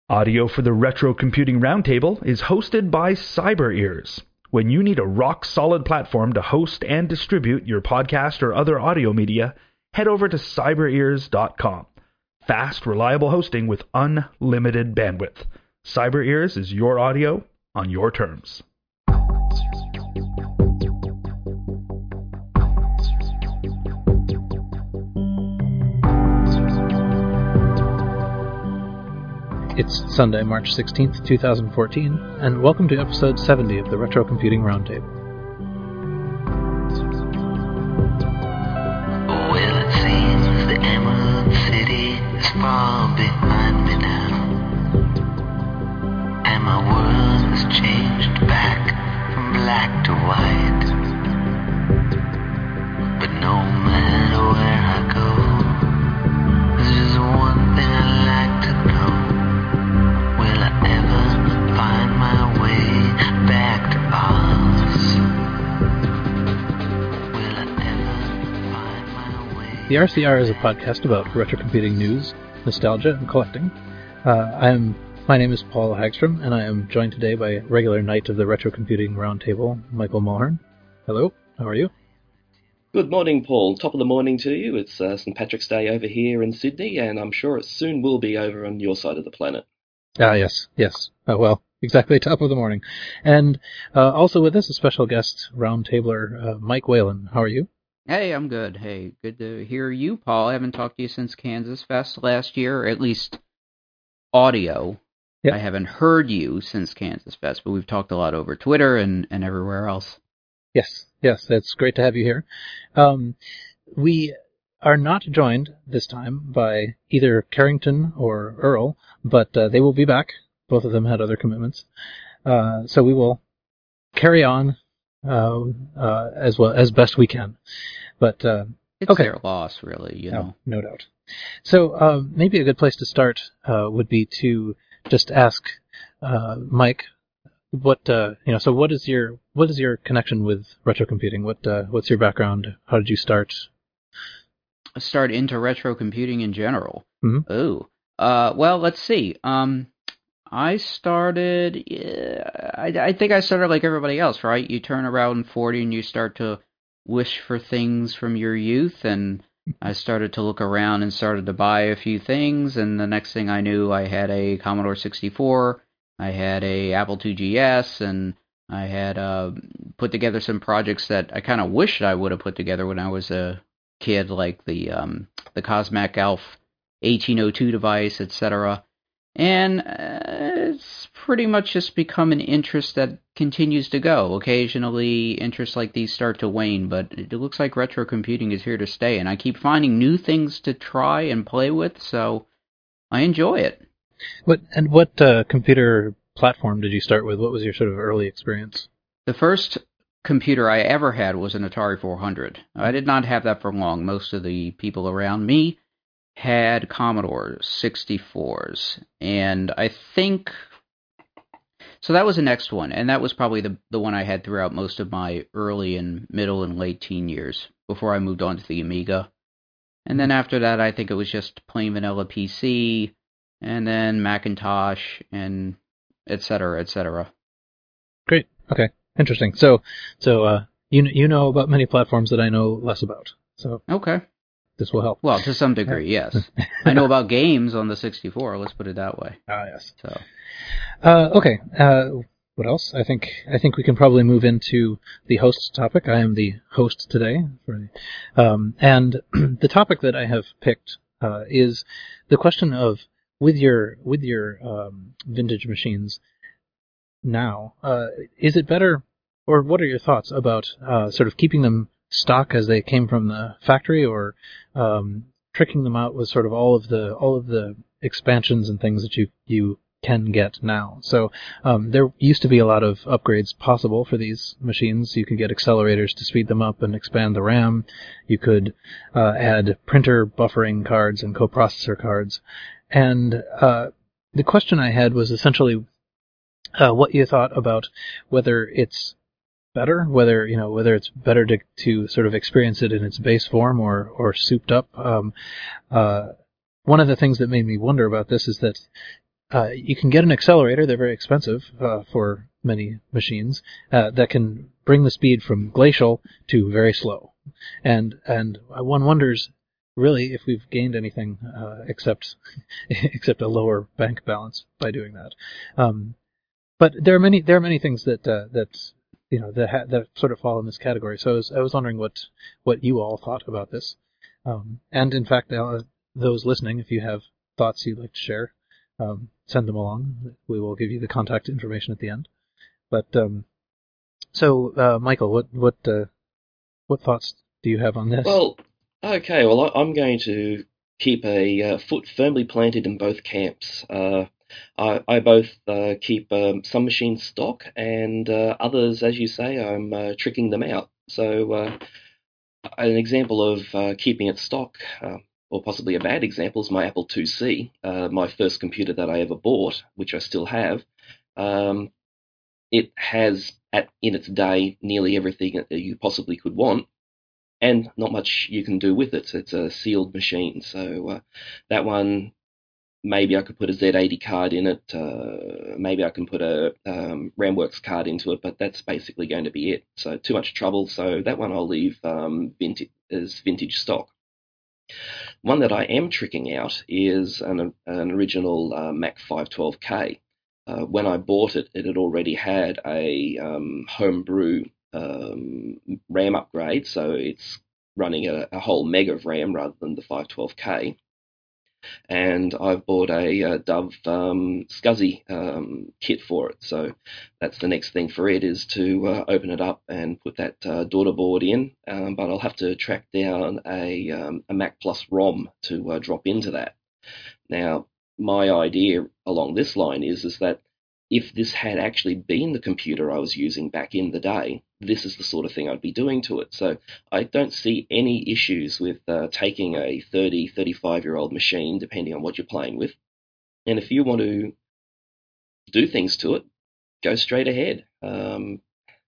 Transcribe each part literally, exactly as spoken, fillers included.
Audio for the Retro Computing Roundtable is hosted by CyberEars. When you need a rock-solid platform to host and distribute your podcast or other audio media, head over to cyber ears dot com. Fast, reliable hosting with unlimited bandwidth. CyberEars is your audio on your terms. It's Sunday, March sixteenth, twenty fourteen, and welcome to episode seventy of the Retro Computing Roundtable. Well, it seems the Emerald City is far behind me now, and my world has changed back from black to white. But no matter where I go, there's just one thing I like to know. Will I ever find my way back to Oz? Will I ever find my way? The R C R is a podcast about retro computing news, nostalgia, and collecting. Uh, I am. My name is Paul Hagstrom, and I am joined today by regular knight of the Retro Computing Roundtable, Michael Mulhern. Hello, how are you? Good morning, Paul. Top of the morning to you. It's uh, Saint Patrick's Day over here in Sydney, and I'm sure it soon will be over on your side of the planet. Ah, yes, yes. Uh, well, exactly top of the morning. And uh, also with us, a special guest roundtabler, uh, Mike Whalen. How are you? Hey, I'm good. Hey, good to hear you, Paul. I haven't talked to you since Kansas Fest last year, or at least audio. Yep. I haven't heard you since Kansas Fest, but we've talked a lot over Twitter and, and everywhere else. Yes, yes, it's great to have you here. Um, we are not joined this time by either Carrington or Earl, but uh, they will be back. Both of them had other commitments. Uh, so we will carry on uh, uh, as well as best we can. But uh, It's okay. their loss, really, you know. No, no doubt. So uh, maybe a good place to start uh, would be to just ask uh, Mike, what uh, you know. So what is your what is your connection with retro computing? What uh, what's your background? How did you start? Start into retro computing in general. Mm-hmm. Oh, uh, well, let's see. Um, I started. Yeah, I, I think I started like everybody else, right? You turn around forty and you start to wish for things from your youth, and I started to look around and started to buy a few things, and the next thing I knew, I had a Commodore sixty-four, I had a Apple two G S, and I had uh, put together some projects that I kind of wished I would have put together when I was a kid, like the um, the Cosmac Alf eighteen oh two device, et cetera. And uh, it's pretty much just become an interest that continues to go. Occasionally, interests like these start to wane, but it looks like retro computing is here to stay, and I keep finding new things to try and play with, so I enjoy it. What and what uh, computer platform did you start with? What was your sort of early experience? The first computer I ever had was an Atari four hundred. I did not have that for long. Most of the people around me had Commodore sixty-fours, and I think so that was the next one, and that was probably the the one I had throughout most of my early and middle and late teen years before I moved on to the Amiga. And then after that, I think it was just plain vanilla P C, and then Macintosh, and et cetera, et cetera. Great. Okay. Interesting. So, so uh, you you know about many platforms that I know less about. So Okay. this will help. Well, to some degree, yes. I know about games on the sixty-four. Let's put it that way. Ah, yes. So, Uh, okay. Uh, what else? I think I think we can probably move into the host topic. I am the host today, for, um, and the topic that I have picked uh, is the question of with your with your um, vintage machines now. Uh, is it better, or what are your thoughts about uh, sort of keeping them stock as they came from the factory, or um, tricking them out with sort of all of the all of the expansions and things that you you can get now? So um, there used to be a lot of upgrades possible for these machines. You could get accelerators to speed them up and expand the RAM. You could uh, add printer buffering cards and coprocessor cards. And uh, the question I had was essentially uh, what you thought about whether it's better, whether you know whether it's better to to sort of experience it in its base form or or souped up. Um, uh, one of the things that made me wonder about this is that uh, you can get an accelerator. They're very expensive uh, for many machines uh, that can bring the speed from glacial to very slow, and and one wonders really if we've gained anything uh, except except a lower bank balance by doing that. Um, but there are many there are many things that uh, that you know that ha- that sort of fall in this category. So I was, I was wondering what what you all thought about this, um, and in fact, uh, those listening, if you have thoughts you'd like to share, um, send them along. We will give you the contact information at the end. But um, so, uh, Michael, what what uh, what thoughts do you have on this? Well, okay. Well, I, I'm going to keep a uh, foot firmly planted in both camps. Uh, I, I both uh, keep um, some machines stock, and uh, others, as you say, I'm uh, tricking them out. So, uh, an example of uh, keeping it stock, uh, or possibly a bad example, is my Apple two C, uh, my first computer that I ever bought, which I still have. Um, it has, at in its day, nearly everything that you possibly could want, and not much you can do with it. It's a sealed machine, so uh, that one, maybe I could put a Z eighty card in it, uh, maybe I can put a um, RamWorks card into it, but that's basically going to be it. So too much trouble, so that one I'll leave um, vintage, as vintage stock. One that I am tricking out is an, an original uh, Mac five twelve K. Uh, when I bought it, it had already had a um, homebrew um, RAM upgrade, so it's running a, a whole meg of RAM rather than the five twelve K. And I've bought a, a Dove um, SCSI um, kit for it, so that's the next thing for it, is to uh, open it up and put that uh, daughter board in, um, but I'll have to track down a, um, a Mac Plus ROM to uh, drop into that. Now, my idea along this line is, is that if this had actually been the computer I was using back in the day, this is the sort of thing I'd be doing to it. So I don't see any issues with uh, taking a thirty, thirty-five-year-old machine, depending on what you're playing with. And if you want to do things to it, go straight ahead. Um,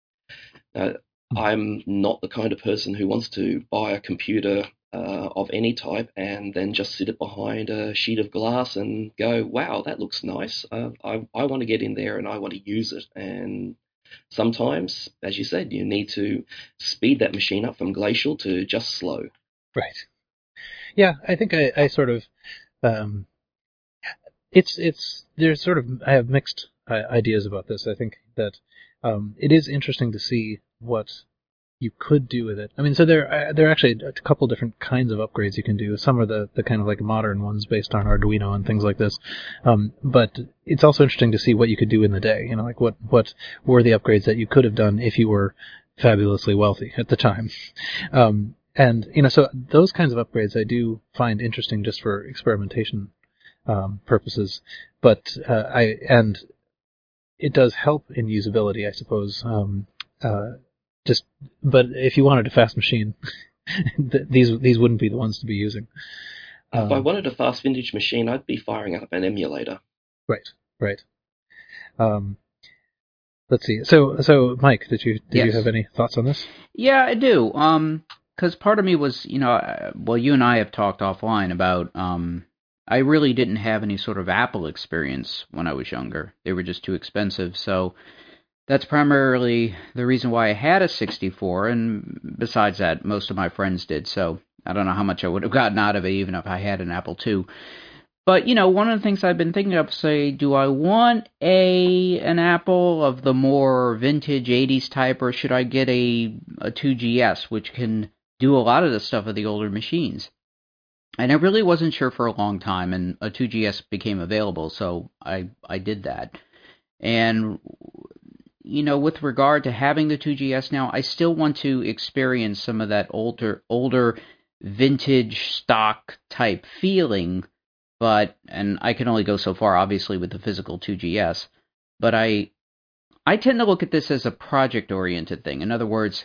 uh, I'm not the kind of person who wants to buy a computer uh, of any type and then just sit it behind a sheet of glass and go, wow, that looks nice. Uh, I, I want to get in there and I want to use it. And sometimes, as you said, you need to speed that machine up from glacial to just slow. Right. Yeah, I think I, I sort of, um, it's, it's, there's sort of, I have mixed uh, ideas about this. I think that um, it is interesting to see what you could do with it. I mean, so there, uh, there are actually a couple different kinds of upgrades you can do. Some are the, the kind of like modern ones based on Arduino and things like this. Um, but it's also interesting to see what you could do in the day. You know, like what, what were the upgrades that you could have done if you were fabulously wealthy at the time. Um, and, you know, so those kinds of upgrades I do find interesting just for experimentation um, purposes. But uh, I, and it does help in usability, I suppose. Um, uh, Just, but if you wanted a fast machine, these these wouldn't be the ones to be using. Um, if I wanted a fast vintage machine, I'd be firing up an emulator. Right, right. Um, let's see. So, so Mike, did you did yes. you have any thoughts on this? Yeah, I do. Um, because part of me was, you know, well, you and I have talked offline about. Um, I really didn't have any sort of Apple experience when I was younger. They were just too expensive, so. That's primarily the reason why I had a sixty-four, and besides that, most of my friends did, so I don't know how much I would have gotten out of it even if I had an Apple two. But, you know, one of the things I've been thinking of, say, do I want a an Apple of the more vintage eighties type, or should I get a, a two G S, which can do a lot of the stuff of the older machines? And I really wasn't sure for a long time, and a two G S became available, so I, I did that. And you know, with regard to having the two G S now, I still want to experience some of that older, older vintage stock type feeling, but, and I can only go so far, obviously, with the physical two G S, but I, I tend to look at this as a project-oriented thing. In other words,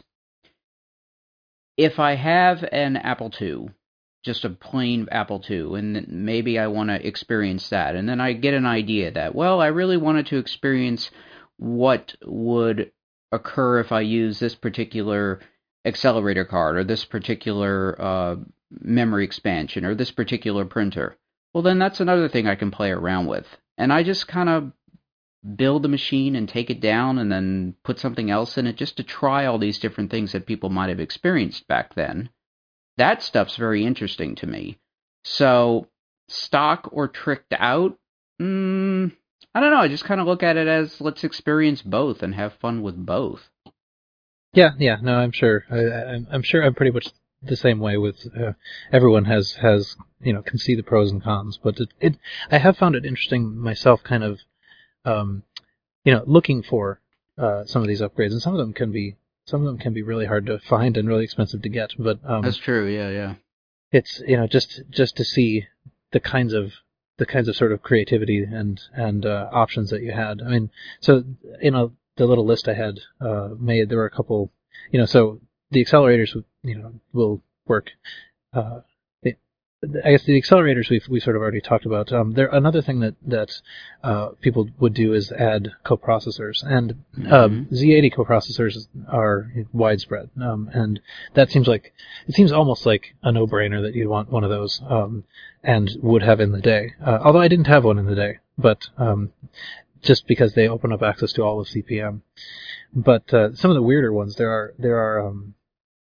if I have an Apple two, just a plain Apple two, and maybe I want to experience that, and then I get an idea that, well, I really wanted to experience what would occur if I use this particular accelerator card or this particular uh, memory expansion or this particular printer. Well, then that's another thing I can play around with. and I just kind of build the machine and take it down and then put something else in it just to try all these different things that people might have experienced back then. That stuff's very interesting to me. So, stock or tricked out? Mm, I don't know. I just kind of look at it as let's experience both and have fun with both. Yeah, yeah. No, I'm sure. I, I'm, I'm sure I'm pretty much the same way with uh, everyone has has you know can see the pros and cons, but it, it I have found it interesting myself, kind of um, you know looking for uh, some of these upgrades, and some of them can be some of them can be really hard to find and really expensive to get. But um, that's true. Yeah, yeah. It's you know just just to see the kinds of the kinds of sort of creativity and and uh, options that you had. I mean, so you know the little list I had uh, made, there were a couple. You know, so the accelerators you know will work. Uh, it, I guess the accelerators we've we sort of already talked about. Um, there another thing that that uh, people would do is add coprocessors, and Mm-hmm. um, Z eighty coprocessors are widespread, um, and that seems like it seems almost like a no-brainer that you'd want one of those, um, and would have in the day. Uh, although I didn't have one in the day, but um, just because they open up access to all of C P M. But uh, some of the weirder ones, there are there are um,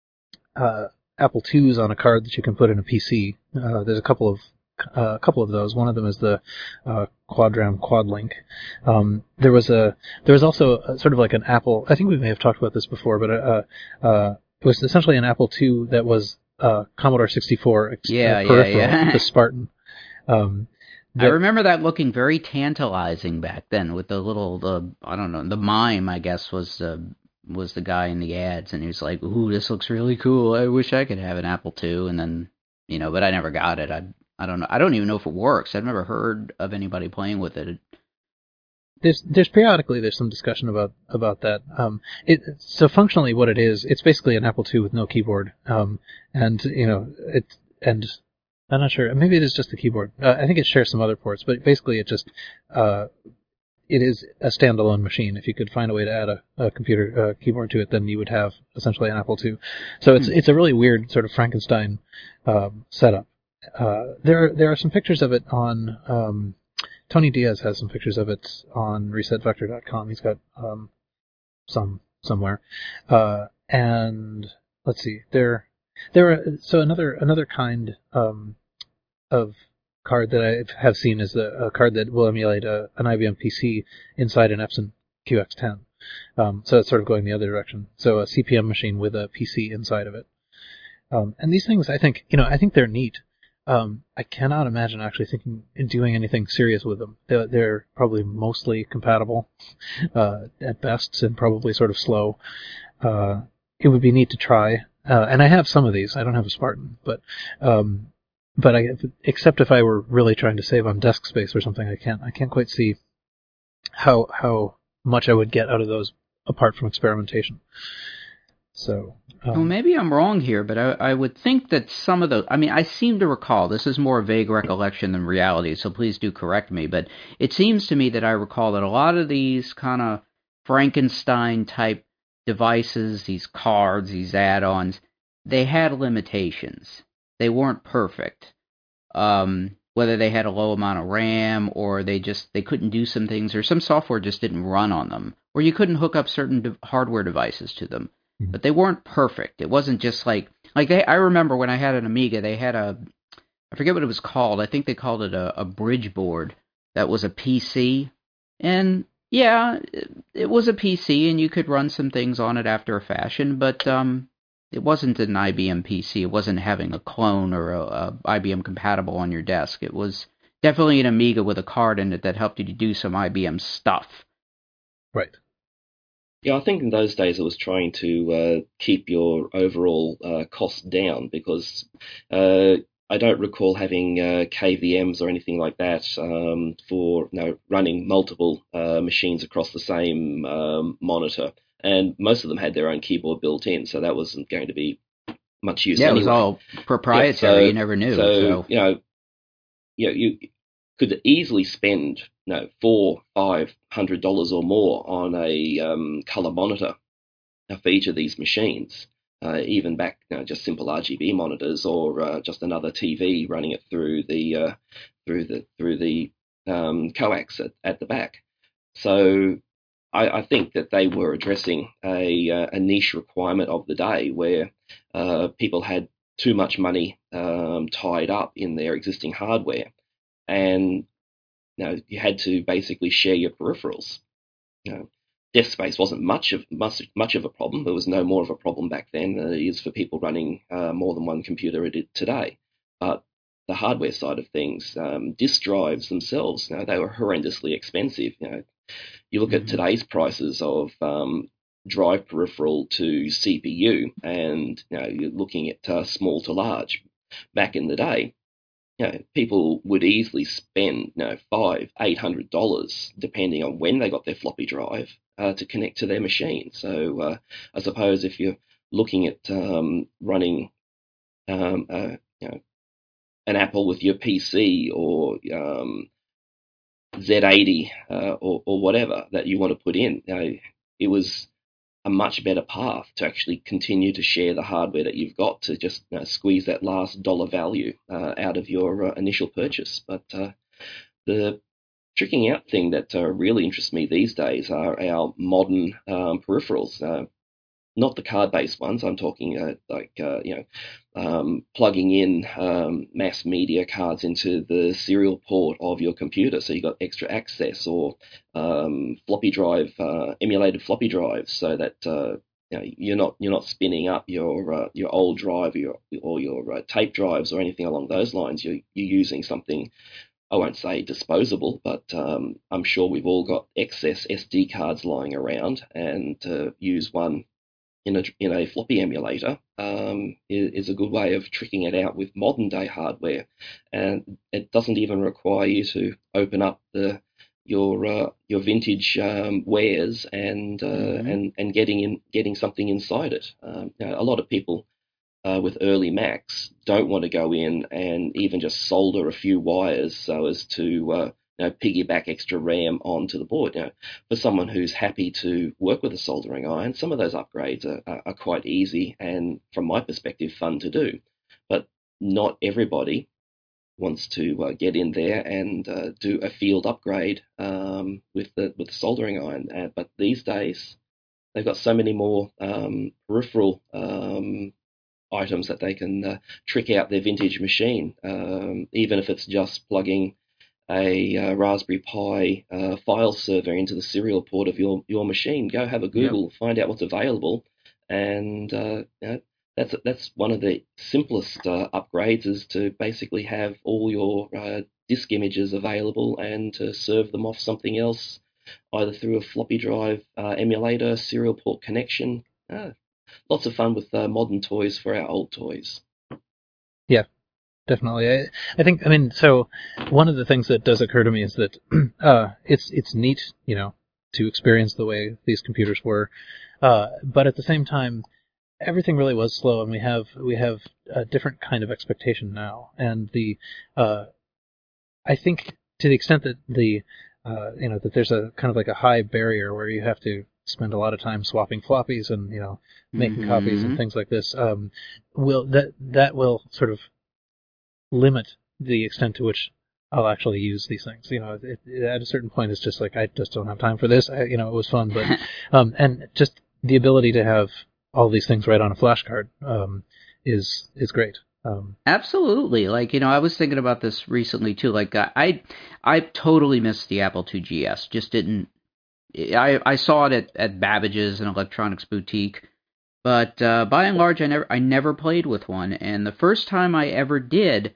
uh, Apple twos on a card that you can put in a P C. Uh, there's a couple of uh, a couple of those. One of them is the uh, Quadram Quadlink. Um, there was a there was also a, sort of like an Apple. I think we may have talked about this before, but uh, uh, it was essentially an Apple two that was uh, Commodore sixty-four ex- Yeah, uh, yeah, peripheral, yeah. the Spartan. Um, I remember that looking very tantalizing back then with the little, the I don't know, the mime, I guess, was uh, was the guy in the ads, and he was like, ooh, this looks really cool. I wish I could have an Apple two, and then, you know, but I never got it. I I don't know. I don't even know if it works. I've never heard of anybody playing with it. There's there's periodically there's some discussion about about that. Um, it so functionally what it is, it's basically an Apple two with no keyboard. Um, and you know it and I'm not sure. Maybe it is just the keyboard. Uh, I think it shares some other ports, but basically it just uh, it is a standalone machine. If you could find a way to add a, a computer uh, keyboard to it, then you would have essentially an Apple two. So it's Hmm. it's a really weird sort of Frankenstein um, setup. Uh, there are, there are some pictures of it on. Um, Tony Diaz has some pictures of it on reset vector dot com. He's got um, some somewhere, uh, and let's see. There, there. Are, so another another kind um, of card that I have seen is a, a card that will emulate a, an I B M P C inside an Epson Q X ten. Um, so it's sort of going the other direction. So a C P M machine with a P C inside of it. Um, and these things, I think, you know, I think they're neat. Um, I cannot imagine actually thinking doing anything serious with them. They're, they're probably mostly compatible uh, at best, and probably sort of slow. Uh, it would be neat to try, uh, and I have some of these. I don't have a Spartan, but um, but I, except if I were really trying to save on desk space or something, I can't I can't quite see how how much I would get out of those apart from experimentation. So. Um, well, maybe I'm wrong here, but I, I would think that some of those, I mean, I seem to recall, this is more vague recollection than reality, so please do correct me, but it seems to me that I recall that a lot of these kind of Frankenstein-type devices, these cards, these add-ons, they had limitations. They weren't perfect. Um, whether they had a low amount of RAM, or they just, they couldn't do some things, or some software just didn't run on them, or you couldn't hook up certain de- hardware devices to them. But they weren't perfect. It wasn't just like, like they, I remember when I had an Amiga, they had a, I forget what it was called. I think they called it a, a bridge board that was a P C. And yeah, it, it was a P C and you could run some things on it after a fashion, but um, it wasn't an I B M P C. It wasn't having a clone or a, a I B M compatible on your desk. It was definitely an Amiga with a card in it that helped you to do some I B M stuff. Right. Yeah, I think in those days it was trying to uh, keep your overall uh, cost down, because uh, I don't recall having uh, K V Ms or anything like that um, for you know, running multiple uh, machines across the same um, monitor. And most of them had their own keyboard built in, so that wasn't going to be much use Yeah, anyway. it was all proprietary. Yeah, so, you never knew. So, So, you know, you know, you could easily spend you know four, five hundred dollars or more on a um, color monitor for each of these machines. Uh, even back, you know, just simple R G B monitors, or uh, just another T V running it through the uh, through the through the um, coax at, at the back. So I, I think that they were addressing a, a niche requirement of the day where uh, people had too much money um, tied up in their existing hardware, and you know, you had to basically share your peripherals. You know, disk space wasn't much of much, much of a problem. There was no more of a problem back then than it is for people running uh, more than one computer today. But the hardware side of things, um, disk drives themselves, you know, they were horrendously expensive. You know, you look mm-hmm. at today's prices of um, drive peripheral to C P U, and you know, you're looking at uh, small to large. Back in the day, you know, people would easily spend, you know, five, eight hundred dollars, depending on when they got their floppy drive, uh, to connect to their machine. So, uh, I suppose if you're looking at um, running, um, uh, you know, an Apple with your P C or um, Z eighty uh, or, or whatever that you want to put in, you know, it was a much better path to actually continue to share the hardware that you've got to just you know, squeeze that last dollar value uh, out of your uh, initial purchase. But uh, the tricking out thing that uh, really interests me these days are our modern um, peripherals. Uh, not the card-based ones. I'm talking uh, like uh, you know, um, plugging in um, mass media cards into the serial port of your computer, so you got extra access, or um, floppy drive, uh, emulated floppy drives, so that uh, you know, you're not you're not spinning up your uh, your old drive or your, or your uh, tape drives or anything along those lines. You're you're using something, I won't say disposable, but um, I'm sure we've all got excess S D cards lying around, and to uh, use one in a in a floppy emulator um, is, is a good way of tricking it out with modern day hardware, and it doesn't even require you to open up the your uh, your vintage um, wares and uh, mm-hmm. and and getting in getting something inside it. Um, you know, a lot of people uh, with early Macs don't want to go in and even just solder a few wires so as to uh, you know, piggyback extra RAM onto the board. You know, for someone who's happy to work with a soldering iron, some of those upgrades are, are, are quite easy and, from my perspective, fun to do. But not everybody wants to uh, get in there and uh, do a field upgrade um, with the with the soldering iron. Uh, but these days, they've got so many more um, peripheral um, items that they can uh, trick out their vintage machine, um, even if it's just plugging a uh, Raspberry Pi uh, file server into the serial port of your, your machine. Go have a Google, yep. find out what's available, and uh, you know, that's that's one of the simplest uh, upgrades, is to basically have all your uh, disk images available and to serve them off something else, either through a floppy drive uh, emulator, serial port connection. Uh, lots of fun with uh, modern toys for our old toys. Yeah. Definitely. I, I think, I mean, so one of the things that does occur to me is that uh, it's it's neat, you know, to experience the way these computers were, uh, but at the same time, everything really was slow, and we have we have a different kind of expectation now. And the, uh, I think to the extent that the, uh, you know, that there's a kind of like a high barrier where you have to spend a lot of time swapping floppies and, you know, making mm-hmm. copies and things like this, um, will that that will sort of limit the extent to which I'll actually use these things. You know, it, it, at a certain point, it's just like, I just don't have time for this. I, you know, it was fun, but, um, and just the ability to have all these things right on a flash card, um, is, is great. Um, Absolutely. Like, you know, I was thinking about this recently too. Like, I, I totally missed the Apple two G S. Just didn't, I, I saw it at, at Babbage's, an electronics boutique. But, uh, by and large, I never, I never played with one. And the first time I ever did,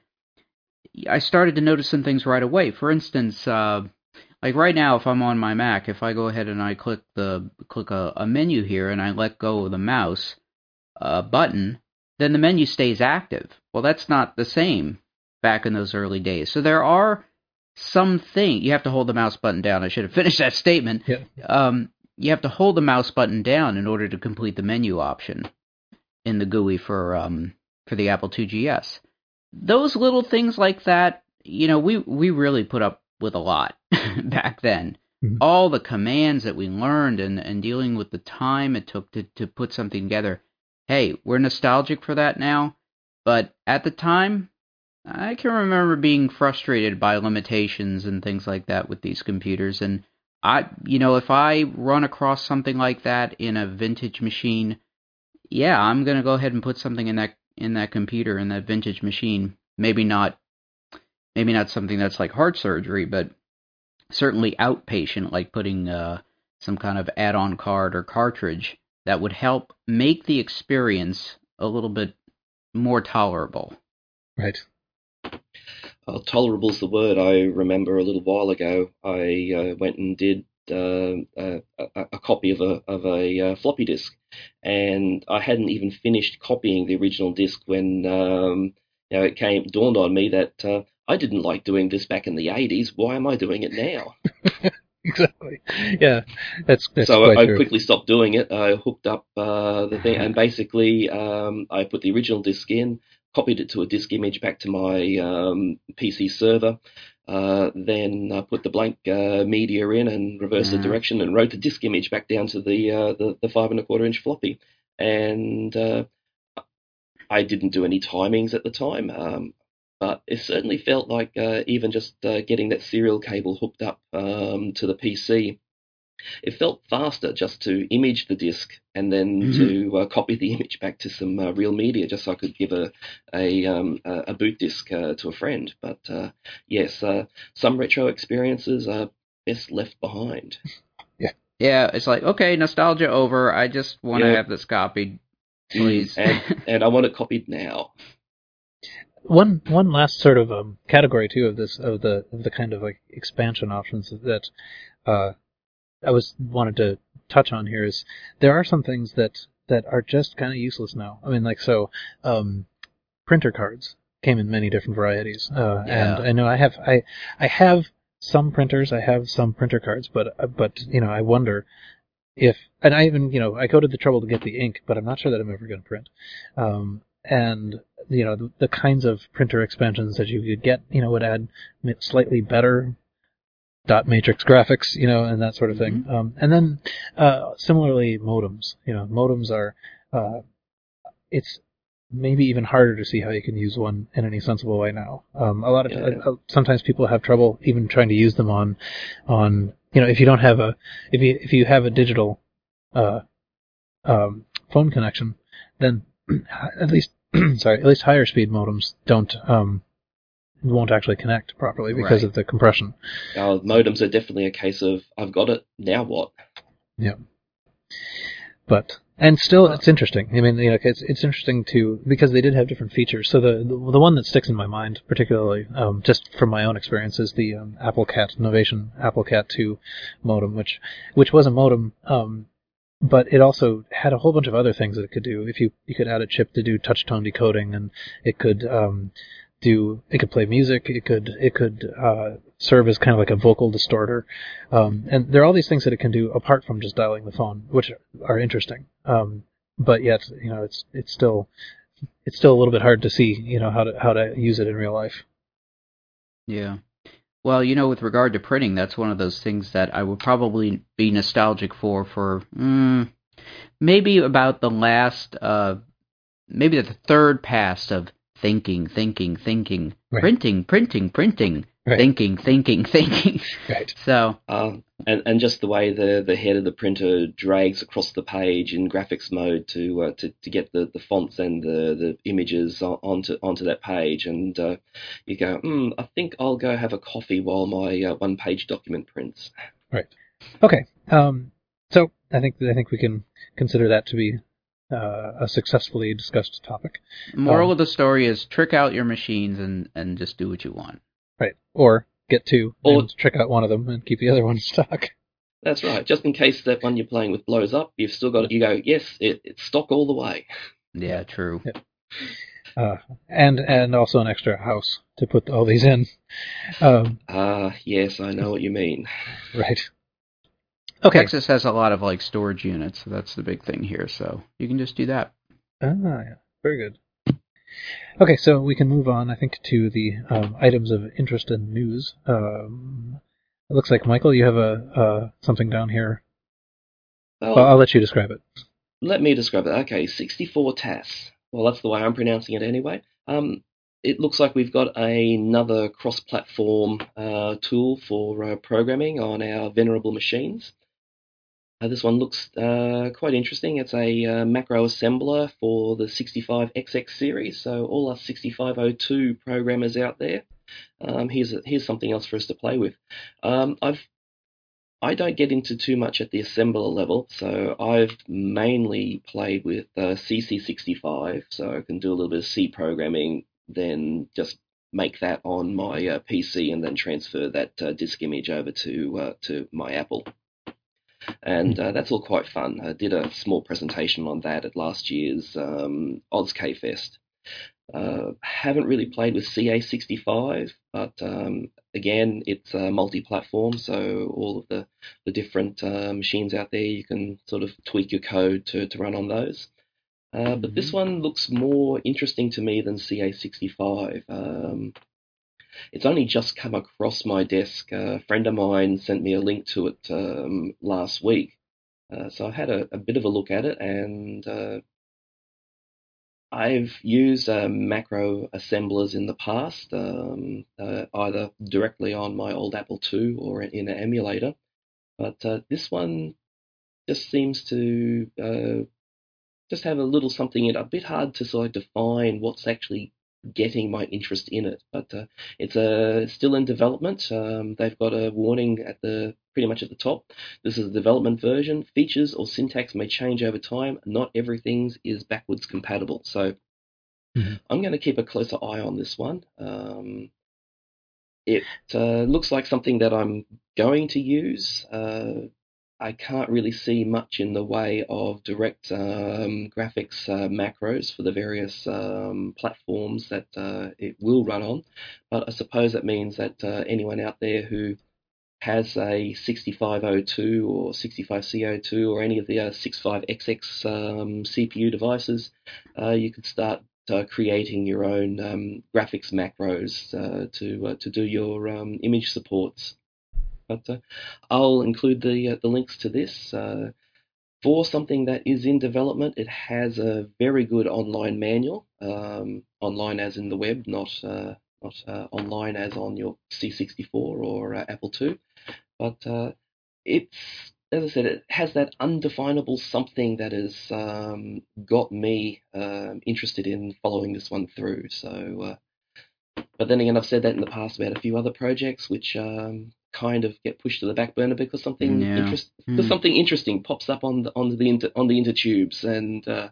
I started to notice some things right away. For instance, uh, like right now, if I'm on my Mac, if I go ahead and I click the click a, a menu here and I let go of the mouse uh, button, then the menu stays active. Well, that's not the same back in those early days. So there are some things. You have to hold the mouse button down. I should have finished that statement. Yeah. Um, you have to hold the mouse button down in order to complete the menu option in the G U I for um, for the Apple two G S. Those little things like that, you know, we, we really put up with a lot back then. Mm-hmm. All the commands that we learned and, and dealing with the time it took to, to put something together. Hey, we're nostalgic for that now, but at the time, I can remember being frustrated by limitations and things like that with these computers, and I, you know, if I run across something like that in a vintage machine, yeah, I'm gonna go ahead and put something in that in that computer in that vintage machine. Maybe not, maybe not something that's like heart surgery, but certainly outpatient, like putting uh, some kind of add-on card or cartridge that would help make the experience a little bit more tolerable. Right. Uh, tolerable's the word. I remember a little while ago, I uh, went and did uh, a, a, a copy of a of a uh, floppy disk, and I hadn't even finished copying the original disk when um, you know it came dawned on me that uh, I didn't like doing this back in the eighties. Why am I doing it now? Exactly. Yeah, that's that's so quite I true. quickly stopped doing it. I hooked up uh, the thing, and basically um, I put the original disk in, copied it to a disk image back to my um, P C server, uh, then I put the blank uh, media in and reversed the Uh, direction and wrote the disk image back down to the uh, the, the five and a quarter inch floppy. And uh, I didn't do any timings at the time, um, but it certainly felt like uh, even just uh, getting that serial cable hooked up um, to the P C, it felt faster just to image the disk and then Mhm. to uh, copy the image back to some uh, real media, just so I could give a a, um, a boot disk uh, to a friend. But uh, yes, uh, some retro experiences are best left behind. yeah, it's like, okay, nostalgia over. I just want to Yeah. have this copied, please. and and I want it copied now. One one last sort of um, category too of this of the of the kind of like expansion options that uh, I was wanted to touch on here is there are some things that that are just kind of useless now. I mean, like so, um, printer cards came in many different varieties, uh, Yeah. and I know I have I I have some printers, I have some printer cards, but uh, but you know I wonder if and I even you know I go to the trouble to get the ink, but I'm not sure that I'm ever going to print. Um, and you know the, the kinds of printer expansions that you could get, you know, would add slightly better dot matrix graphics, you know, and that sort of thing. Mhm. Um, and then uh, similarly, modems. You know, modems are uh, it's maybe even harder to see how you can use one in any sensible way now. Um, a lot of Yeah. uh, sometimes people have trouble even trying to use them on on you know if you don't have a if you if you have a digital uh, um, phone connection, then at least sorry at least higher speed modems don't um, won't actually connect properly because Right. of the compression. Our modems are definitely a case of I've got it, now what? Yeah. But and still, it's interesting. I mean, you know, it's it's interesting to because they did have different features. So the the, the one that sticks in my mind, particularly um, just from my own experience, is the um, AppleCat Novation AppleCat two modem, which which was a modem, um, but it also had a whole bunch of other things that it could do. If you you could add a chip to do touch tone decoding, and it could um, do it could play music. It could it could uh, serve as kind of like a vocal distorter, um, and there are all these things that it can do apart from just dialing the phone, which are interesting. Um, but yet, you know, it's it's still it's still a little bit hard to see, you know, how to how to use it in real life. Yeah. Well, you know, with regard to printing, that's one of those things that I would probably be nostalgic for for mm, maybe about the last, uh, maybe the third pass of thinking, thinking, thinking, Right. printing, printing, printing, Right. thinking, thinking, thinking. Right. So, Uh, and, and just the way the, the head of the printer drags across the page in graphics mode to uh, to, to get the, the fonts and the, the images on, onto onto that page, and uh, you go, hmm, I think I'll go have a coffee while my uh, one page document prints. Right. Okay. Um, so I think I think we can consider that to be uh, a successfully discussed topic. moral Um, of the story is trick out your machines and, and just do what you want. Right. Or get two Or- and trick out one of them and keep the other one in stock. That's right. Just in case that one you're playing with blows up, you've still got it. You go, yes, it, it's stock all the way. Yeah, true. Yeah. Uh, and and also an extra house to put all these in. Um, Ah, yes, I know what you mean. right. Okay. Texas has a lot of like storage units, so that's the big thing here. So you can just do that. Ah, yeah. Very good. Okay, so we can move on, I think, to the um, items of interest and news. Um, it looks like, Michael, you have a uh, something down here. Well, Well, I'll let you describe it. let me describe it. Okay, sixty-four T A S. Well, that's the way I'm pronouncing it anyway. Um, it looks like we've got another cross-platform uh, tool for uh, programming on our venerable machines. Uh, this one looks uh, quite interesting. It's a uh, macro assembler for the sixty-five X X series, so all us sixty-five oh two programmers out there, um, here's a, here's something else for us to play with. Um, I've I don't get into too much at the assembler level, so I've mainly played with uh, C C sixty-five, so I can do a little bit of C programming, then just make that on my uh, P C and then transfer that uh, disk image over to uh, to my Apple. And uh, that's all quite fun. I did a small presentation on that at last year's um, OzKFest. Uh, haven't really played with C A sixty-five, but um, again, it's uh, multi-platform, so all of the, the different uh, machines out there, you can sort of tweak your code to, to run on those. Uh, mm-hmm. But this one looks more interesting to me than C A sixty-five. Um, it's only just come across my desk. A friend of mine sent me a link to it um, last week, uh, so I had a, a bit of a look at it, and uh, I've used uh, macro assemblers in the past, um, uh, either directly on my old Apple two or in an emulator, but uh, this one just seems to uh, just have a little something in it. A bit hard to sort of define what's actually getting my interest in it, but uh, it's uh, still in development. Um, they've got a warning at the pretty much at the top. This is a development version. Features or syntax may change over time. Not everything is backwards compatible. So mm-hmm. I'm going to keep a closer eye on this one. Um, it uh, looks like something that I'm going to use. Uh, I can't really see much in the way of direct um, graphics uh, macros for the various um, platforms that uh, it will run on, but I suppose that means that uh, anyone out there who has a sixty-five oh two or sixty-five C oh two or any of the uh, sixty-five X X um, C P U devices, uh, you could start uh, creating your own um, graphics macros uh, to uh, to do your um, image supports. But uh, I'll include the uh, the links to this. Uh, for something that is in development, it has a very good online manual, um, online as in the web, not uh, not uh, online as on your C sixty-four or uh, Apple two. But uh, it's, as I said, it has that undefinable something that has um, got me uh, interested in following this one through. So, uh, but then again, I've said that in the past about a few other projects, which um, kind of get pushed to the back burner because something yeah. interest, mm. because something interesting pops up on the on the inter, on the intertubes, and uh,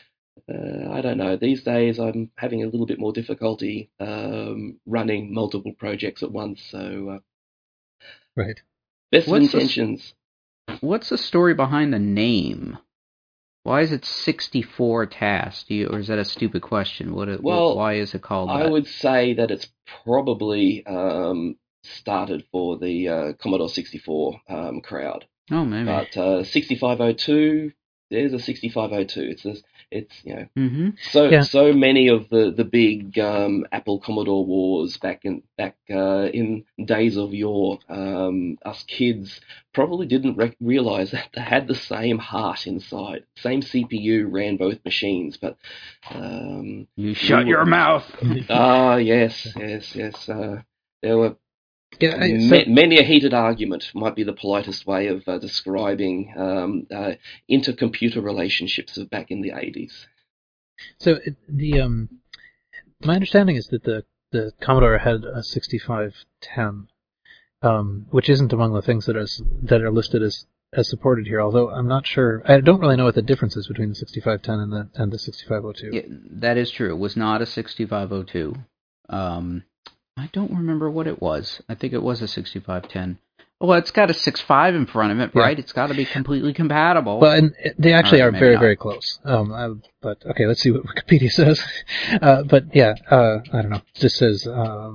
uh, I don't know. These days, I'm having a little bit more difficulty um, running multiple projects at once. So, uh, right, best of what's intentions. The, what's the story behind the name? Why is it sixty-four tasks? Do you, or is that a stupid question? What? It, well, why is it called I that? would say that it's probably um, started for the uh, Commodore sixty-four um, crowd. Oh, maybe. But uh, sixty-five oh two, there's a sixty-five oh two. It's this, it's you know, mm-hmm. so yeah. so many of the the big um, Apple Commodore wars back in back uh, in days of yore. Um, us kids probably didn't re- realize that they had the same heart inside, same C P U ran both machines. But um, you shut we your were, mouth. Ah, yes, yes, yes. Uh, there were. Yeah, I, so, Ma- many a heated argument might be the politest way of uh, describing um, uh, intercomputer relationships of back in the eighties. So it, the um, my understanding is that the, the Commodore had a sixty-five ten, um, which isn't among the things that are that are listed as, as supported here. Although I'm not sure, I don't really know what the difference is between the sixty-five ten and the and the sixty-five oh two. Yeah, that is true. It was not a sixty-five oh two. Um, I don't remember what it was. I think it was a sixty-five ten. Well, it's got a six point five in front of it, right? Yeah. It's got to be completely compatible. Well, and they actually right, are very, not. very close. Um, I, but okay, let's see what Wikipedia says. Uh, but yeah, uh, I don't know. It just says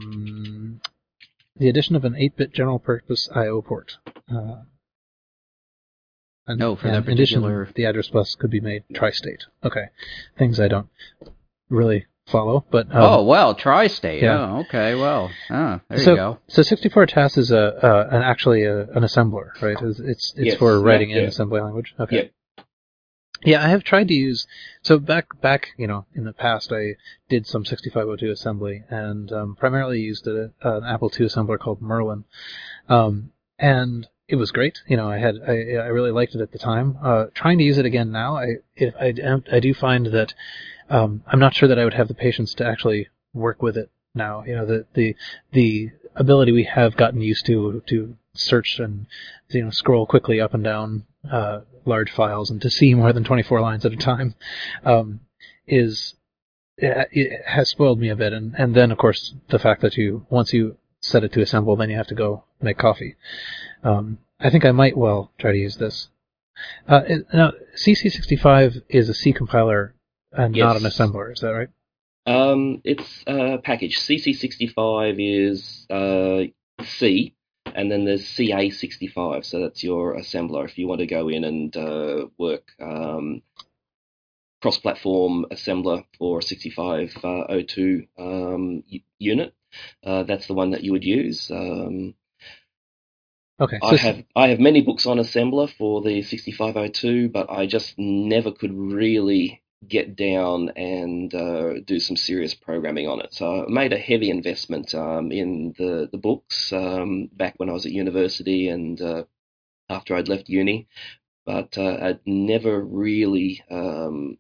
um, the addition of an eight-bit general-purpose I O port. Uh, and, no, for and that particular. In addition, the address bus could be made tri-state. Okay, things I don't really follow, but um, oh well, tri-state. Yeah. Oh, okay. Well, ah, there so, you go. So sixty-four tasks is a uh, an actually a, an assembler, right? It's it's, it's yes, for writing yeah, in yeah. assembly language. Okay. Yep. Yeah, I have tried to use, so back, back, you know, in the past I did some sixty-five oh two assembly and um, primarily used a, an Apple two assembler called Merlin. Um, and it was great. You know, I had, I, I really liked it at the time. Uh, trying to use it again now, I, it, I, I do find that, um, I'm not sure that I would have the patience to actually work with it now. You know, the, the, the ability we have gotten used to, to search and, you know, scroll quickly up and down, uh, large files and to see more than twenty-four lines at a time, um, is, it, it has spoiled me a bit. And, and then, of course, the fact that you, once you set it to assemble, then you have to go make coffee. Um, I think I might well try to use this. Uh, it, now, C C sixty-five is a C compiler and Yes. not an assembler, is that right? Um, it's a package. C C sixty-five is uh, C, and then there's C A sixty-five, so that's your assembler if you want to go in and uh, work um, cross-platform assembler for a sixty-five oh two um, unit. Uh, that's the one that you would use. Um, Okay. I So, have I have many books on assembler for the sixty-five oh two, but I just never could really get down and uh, do some serious programming on it. So I made a heavy investment um, in the the books um, back when I was at university and uh, after I'd left uni, but uh, I'd never really um,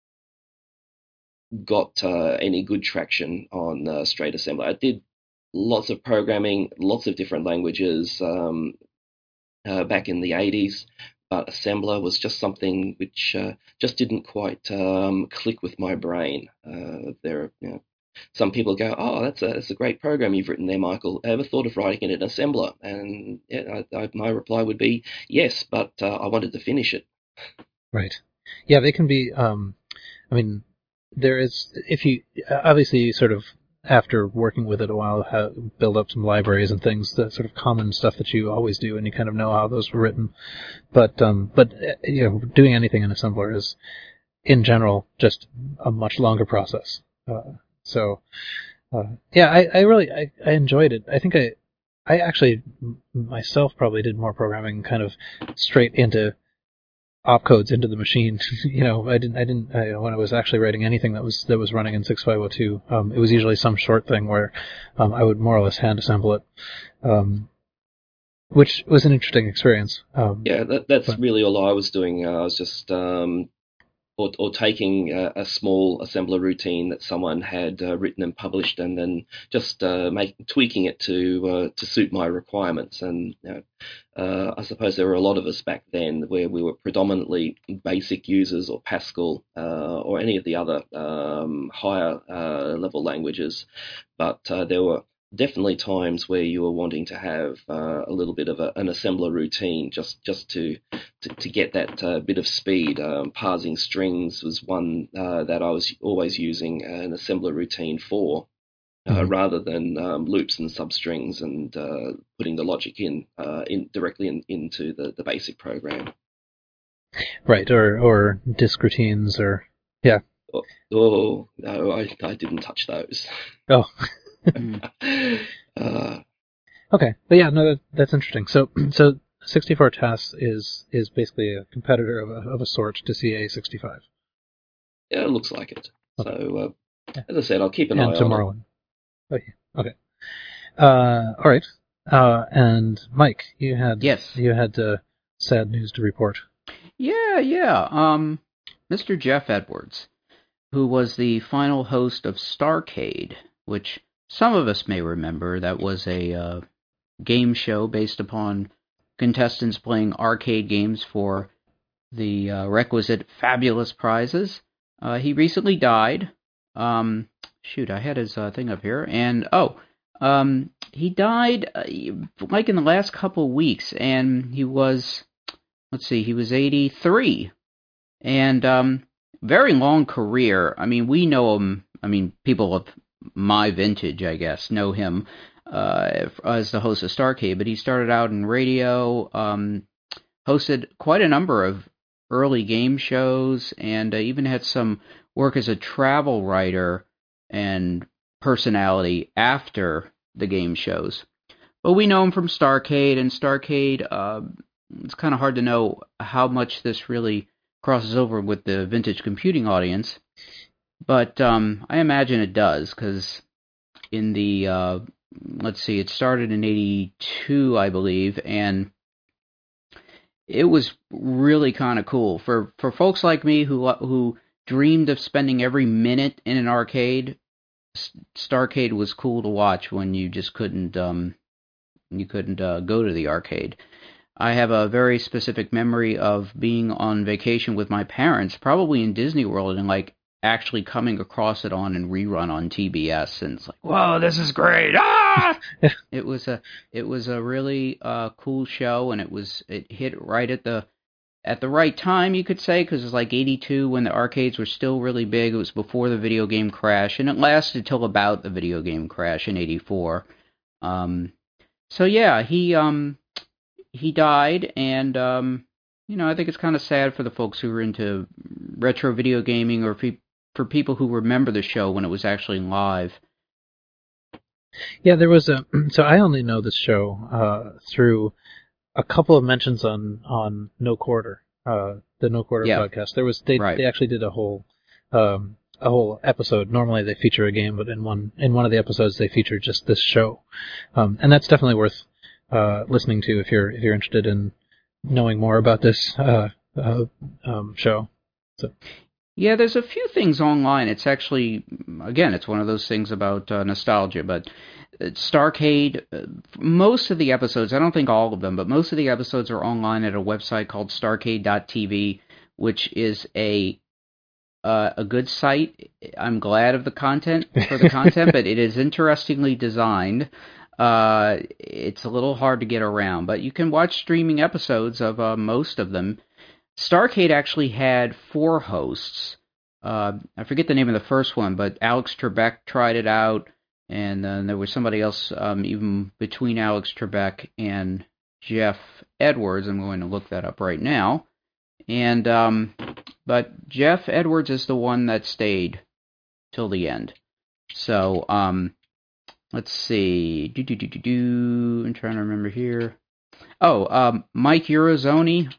got uh, any good traction on uh, straight assembler. I did lots of programming, lots of different languages. Um, Uh, back in the eighties, but assembler was just something which uh, just didn't quite um, click with my brain. Uh, there, you know, some people go, "Oh, that's a that's a great program you've written there, Michael. Ever thought of writing it in assembler?" And yeah, I, I, my reply would be yes, but uh, I wanted to finish it. right. Yeah, they can be, um, I mean, there is, if you, obviously you sort of, after working with it a while, have, build up some libraries and things, the sort of common stuff that you always do, and you kind of know how those were written. But, um, but you know, doing anything in assembler is, in general, just a much longer process. Uh, so, uh, yeah, I, I really, I, I enjoyed it. I think I, I actually myself probably did more programming kind of straight into opcodes into the machine. you know, I didn't, I didn't, I, when I was actually writing anything that was, that was running in sixty-five oh two, um, it was usually some short thing where, um, I would more or less hand assemble it, um, which was an interesting experience. Um, Yeah, that, that's but, really all I was doing. Uh, I was just um, or, or taking a, a small assembler routine that someone had uh, written and published, and then just uh, make, tweaking it to uh, to suit my requirements. And you know, uh, I suppose there were a lot of us back then where we were predominantly BASIC users or Pascal uh, or any of the other um, higher uh, level languages, but uh, there were definitely times where you were wanting to have uh, a little bit of a, an assembler routine just just to to, to get that uh, bit of speed. Um, parsing strings was one uh, that I was always using an assembler routine for, uh, mm-hmm. rather than um, loops and substrings and uh, putting the logic in uh, in directly in, into the, the basic program. Right, or or disk routines, or yeah. Oh, oh no, I I didn't touch those. Oh. uh, Okay, but yeah, no, that, that's interesting. So, so sixty-four tasks is is basically a competitor of a of a sort to C A sixty-five. Yeah, it looks like it. Okay. So, uh, yeah. as I said, I'll keep an and eye to on Merlin. it. Okay. Okay. Uh, all right. Uh, and Mike, you had Yes. you had uh, sad news to report. Yeah, yeah. Um, Mister Jeff Edwards, who was the final host of Starcade, which some of us may remember. That was a uh, game show based upon contestants playing arcade games for the uh, requisite fabulous prizes. Uh, he recently died. Um, shoot, I had his uh, thing up here. And, oh, um, he died uh, like in the last couple weeks, and he was, let's see, he was eighty-three. And um, very long career. I mean, we know him, I mean, people of my vintage, I guess, know him uh, as the host of Starcade, but he started out in radio, um, hosted quite a number of early game shows, and uh, even had some work as a travel writer and personality after the game shows. But we know him from Starcade, and Starcade, uh, it's kind of hard to know how much this really crosses over with the vintage computing audience, but um, I imagine it does, because in the, uh, let's see, it started in eighty-two, I believe, and it was really kind of cool. For, for folks like me who who dreamed of spending every minute in an arcade, Starcade was cool to watch when you just couldn't um, you couldn't uh, go to the arcade. I have a very specific memory of being on vacation with my parents, probably in Disney World, and like actually coming across it on and rerun on T B S, and it's like, whoa, this is great! Ah! it was a it was a really uh, cool show, and it was it hit right at the at the right time, you could say, because it was like eighty-two when the arcades were still really big. It was before the video game crash, and it lasted till about the video game crash in eighty-four. Um, so yeah, he um. He died, and, um, you know, I think it's kind of sad for the folks who are into retro video gaming, or pe- for people who remember the show when it was actually live. Yeah, there was a... So I only know this show uh, through a couple of mentions on, on No Quarter, uh, the No Quarter yeah. podcast. There was they right. they actually did a whole um, a whole episode. Normally they feature a game, but in one in one of the episodes they feature just this show, um, and that's definitely worth Uh, listening to if you're if you're interested in knowing more about this uh, uh, um, show. So. Yeah, there's a few things online. It's actually, again, it's one of those things about uh, nostalgia, but Starcade, uh, most of the episodes, I don't think all of them, but most of the episodes are online at a website called starcade dot t v, which is a uh, a good site. I'm glad of the content for the content, but it is interestingly designed. Uh, it's a little hard to get around, but you can watch streaming episodes of uh, most of them. Starcade actually had four hosts. Uh, I forget the name of the first one, but Alex Trebek tried it out, and then there was somebody else um, even between Alex Trebek and Jeff Edwards. I'm going to look that up right now. And um, but Jeff Edwards is the one that stayed till the end. So, um... Let's see. Do, do, do, do, do. I'm trying to remember here. Oh, um, Mike Eurozoni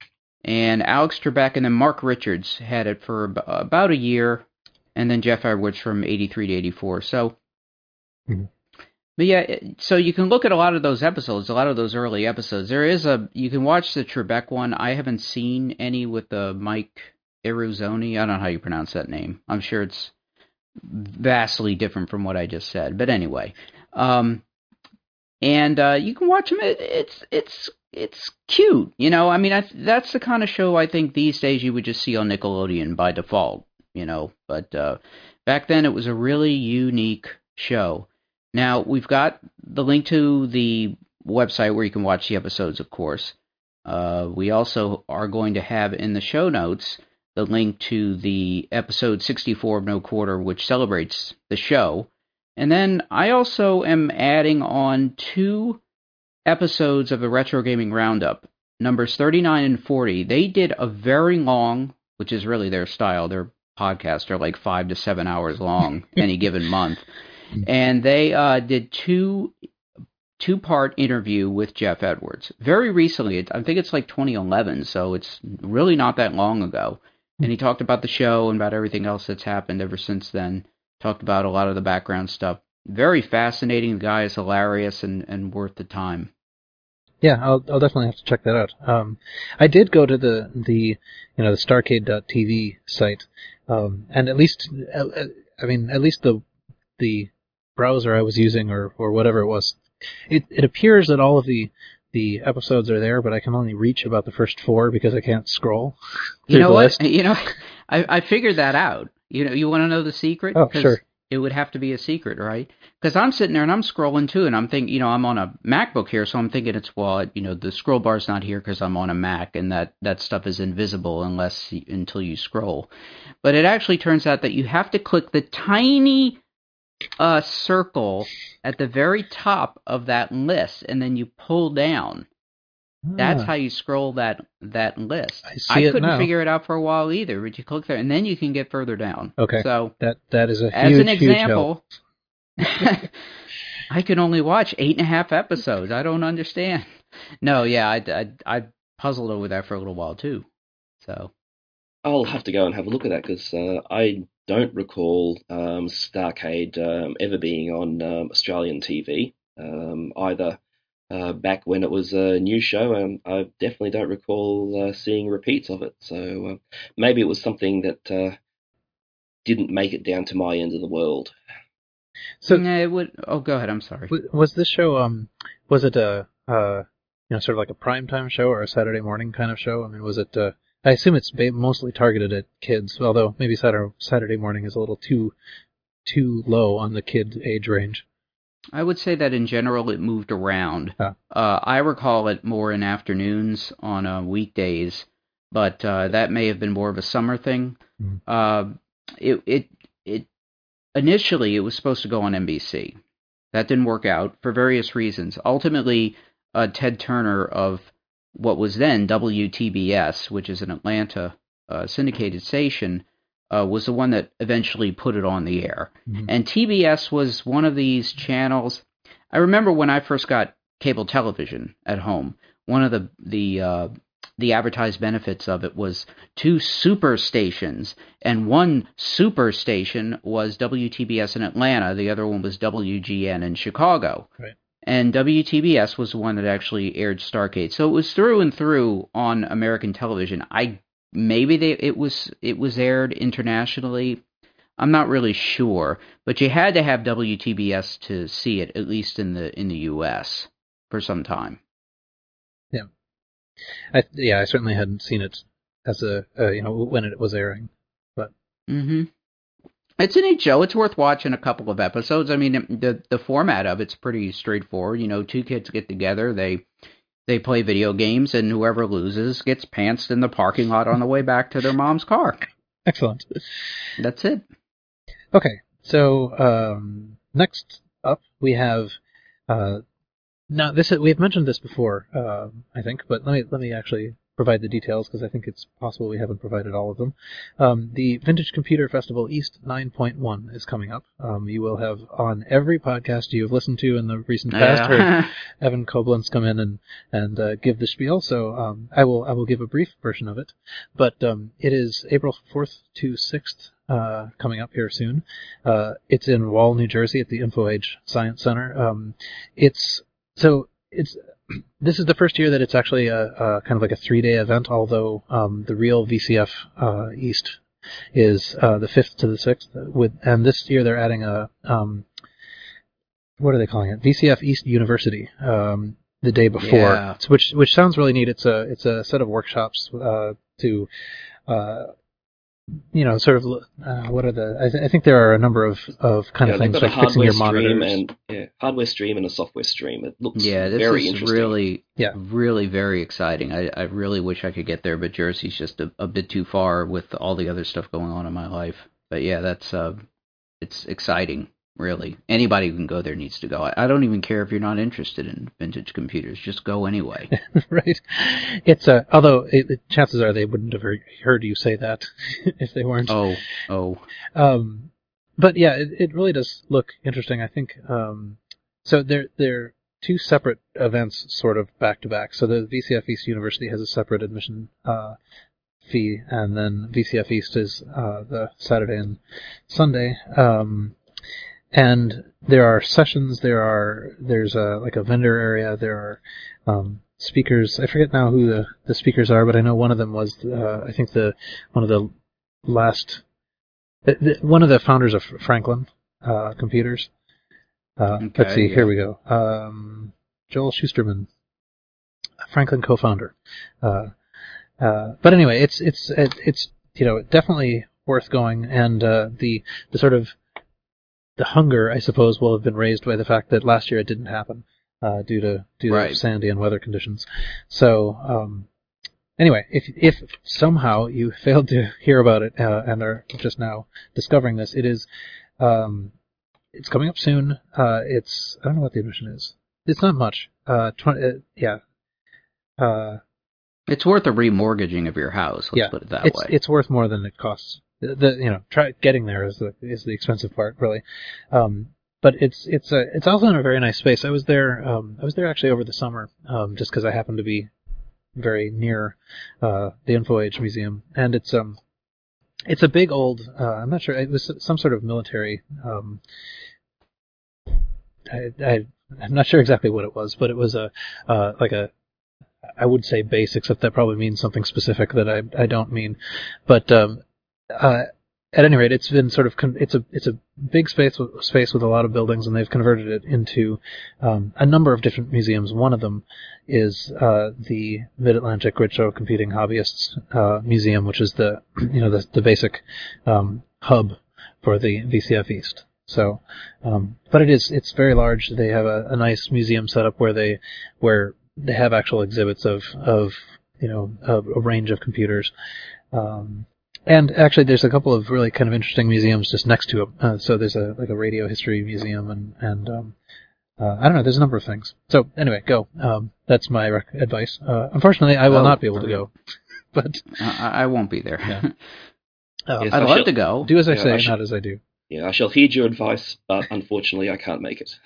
and Alex Trebek, and then Mark Richards had it for ab- about a year, and then Jeff Edwards from eighty-three to eighty-four. So, mm-hmm. But yeah, so you can look at a lot of those episodes, a lot of those early episodes. There is a, you can watch the Trebek one. I haven't seen any with the Mike Eurozoni. I don't know how you pronounce that name. I'm sure it's vastly different from what I just said, but anyway, um, and uh, you can watch them. It, it's it's it's cute, you know. I mean, I, that's the kind of show I think these days you would just see on Nickelodeon by default, you know. But uh, back then, it was a really unique show. Now we've got the link to the website where you can watch the episodes, of course. Uh, we also are going to have in the show notes the link to the episode sixty-four of No Quarter, which celebrates the show. And then I also am adding on two episodes of the Retro Gaming Roundup, numbers thirty-nine and forty. They did a very long, which is really their style, their podcasts are like five to seven hours long any given month. And they uh, did two two-part interview with Jeff Edwards. Very recently, I think it's like twenty eleven, so it's really not that long ago. And he talked about the show and about everything else that's happened ever since then. Talked about a lot of the background stuff. Very fascinating. The guy is hilarious and, and worth the time. Yeah, I'll I'll definitely have to check that out. Um, I did go to the, the you know the starcade dot t v site, um, and at least I mean at least the the browser I was using or, or whatever it was, it it appears that all of the the episodes are there, but I can only reach about the first four because I can't scroll. You know the what? list. You know, I, I figured that out. You know, you want to know the secret? Oh, sure. It would have to be a secret, right? Because I'm sitting there and I'm scrolling too, and I'm thinking, you know, I'm on a MacBook here, so I'm thinking it's, well, you know, the scroll bar's not here because I'm on a Mac, and that, that stuff is invisible unless you, until you scroll. But it actually turns out that you have to click the tiny uh, circle at the very top of that list, and then you pull down. That's Ah. how you scroll that that list. I see I it couldn't now. figure it out for a while either, but you click there, and then you can get further down. Okay. So that that is a as huge, an huge example, I can only watch eight and a half episodes. I don't understand. No, yeah, I, I, I puzzled over that for a little while too. So I'll have to go and have a look at that because uh, I don't recall um, Starcade um, ever being on um, Australian T V, um, either uh, back when it was a new show, and I definitely don't recall uh, seeing repeats of it. So uh, maybe it was something that uh, didn't make it down to my end of the world. So Yeah, it would. Oh, go ahead. I'm sorry. w- was this show? Um, was it a uh, you know, sort of like a primetime show or a Saturday morning kind of show? I mean, was it? Uh, I assume it's ba- mostly targeted at kids, although maybe Saturday Saturday morning is a little too too low on the kid age range. I would say that in general it moved around. Huh. Uh, I recall it more in afternoons on uh, weekdays, but uh, that may have been more of a summer thing. Mhm. Uh, it it it initially it was supposed to go on N B C. That didn't work out for various reasons. Ultimately, uh, Ted Turner of what was then W T B S, which is an Atlanta uh, syndicated station, uh, was the one that eventually put it on the air. Mhm. And T B S was one of these channels. I remember when I first got cable television at home, one of the the uh, the advertised benefits of it was two super stations, and one super station was W T B S in Atlanta, the other one was W G N in Chicago. Right. And W T B S was the one that actually aired Starcade. So it was through and through on American television. I maybe they it was it was aired internationally. I'm not really sure, but you had to have W T B S to see it, at least in the in the U S for some time. Yeah, I yeah I certainly hadn't seen it as a uh, you know when it was airing, but Mm-hmm. It's a neat show. It's worth watching a couple of episodes. I mean, the the format of it's pretty straightforward. You know, two kids get together, they they play video games, and whoever loses gets pantsed in the parking lot on the way back to their mom's car. excellent. That's it. Okay, so um, next up we have uh, now this we've mentioned this before, uh, I think, but let me let me actually provide the details because I think it's possible we haven't provided all of them. Um, the Vintage Computer Festival East nine point one is coming up. Um, you will have on every podcast you've listened to in the recent past heard Yeah. Evan Koblenz come in and and uh, give the spiel. So um, I will I will give a brief version of it, but um, it is April fourth to sixth. Uh, coming up here soon. Uh, it's in Wall, New Jersey, at the InfoAge Science Center. Um, it's so it's this is the first year that it's actually a, a kind of like a three-day event. Although um, the real V C F uh, East is uh, the fifth to the sixth. With and this year they're adding a um, what are they calling it? V C F East University. Um, the day before, Yeah. which which sounds really neat. It's a it's a set of workshops uh, to. Uh, you know, sort of, uh, what are the, I, th- I think there are a number of, of kind Yeah, of they've things got a like fixing hardware your stream monitors. and yeah, hardware stream and a software stream. It looks Yeah, this very is interesting. really, Yeah. really very exciting. I, I really wish I could get there, but Jersey's just a, a bit too far with all the other stuff going on in my life. But yeah, that's uh, it's exciting. Really, anybody who can go there needs to go. I, I don't even care if you're not interested in vintage computers. Just go anyway. Right. It's a, although it, it, chances are they wouldn't have heard, heard you say that if they weren't. Oh, oh. Um, but yeah, it, it really does look interesting. I think, um, so they're, they're two separate events sort of back to back. So the V C F East University has a separate admission, uh, fee, and then V C F East is, uh, the Saturday and Sunday. Um, And there are sessions, there are, there's a, like a vendor area, there are, um, speakers. I forget now who the, the speakers are, but I know one of them was, uh, I think the, one of the last, the, the, one of the founders of Franklin, uh, Computers. Uh, Okay, let's see, yeah. here we go. Um, Joel Schusterman, Franklin co-founder. Uh, uh, but anyway, it's, it's, it, it's, you know, definitely worth going, and, uh, the, the sort of, the hunger, I suppose, will have been raised by the fact that last year it didn't happen uh, due to due Right. to sandy and weather conditions. So um, anyway, if if somehow you failed to hear about it uh, and are just now discovering this, it is um, it's coming up soon. Uh, it's I don't know what the admission is. It's not much. Uh, twenty, uh, yeah. Uh, It's worth a remortgaging of your house. Let's yeah, put it that it's way. it's worth more than it costs. The, the you know try getting there is the is the expensive part really, um, but it's it's a it's also in a very nice space. I was there um, I was there actually over the summer um, just because I happened to be very near uh, the InfoAge Museum, and it's um it's a big old. Uh, I'm not sure. It was some sort of military. Um, I, I I'm not sure exactly what it was, but it was a uh, like a. I would say base, except that probably means something specific that I I don't mean. But um, uh, at any rate, it's been sort of con- it's a it's a big space with, space with a lot of buildings, and they've converted it into um, a number of different museums. One of them is uh, the Mid Atlantic Retro Computing Hobbyists uh, Museum, which is the you know the the basic um, hub for the V C F East. So, um, but it is it's very large. They have a, a nice museum setup where they where they have actual exhibits of of you know a, a range of computers. Um, And actually, there's a couple of really kind of interesting museums just next to it. Uh, so there's a like a radio history museum, and and um, uh, I don't know. There's a number of things. So anyway, go. Um, that's my rec- advice. Uh, unfortunately, I will Oh, not be able to go, but I, I won't be there. Yeah. uh, Yes, I'd I love shall- to go. do as I Yeah, say, I should- not as I do. Yeah, I shall heed your advice, but unfortunately, I can't make it.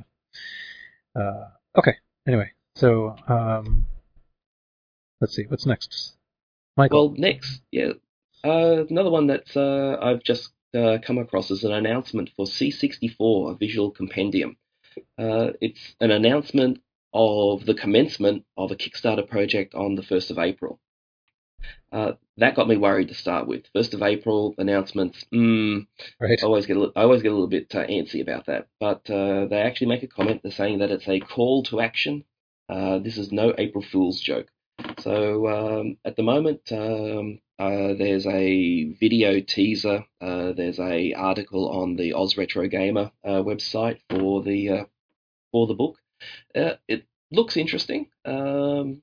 Uh, okay. Anyway, so um, let's see. What's next, Michael? Well, next, yeah, uh, another one that uh, I've just uh, come across is an announcement for C sixty-four, a visual compendium. Uh, it's an announcement of the commencement of a Kickstarter project on the first of April. Uh, that got me worried to start with. First of April announcements. Mm, right. I always get a li- I always get a little bit uh, antsy about that. But uh, they actually make a comment. They're saying that it's a call to action. Uh, this is no April Fool's joke. So um, at the moment, um, uh, there's a video teaser. Uh, there's a article on the Oz Retro Gamer uh, website for the uh, for the book. Uh, it looks interesting. Um,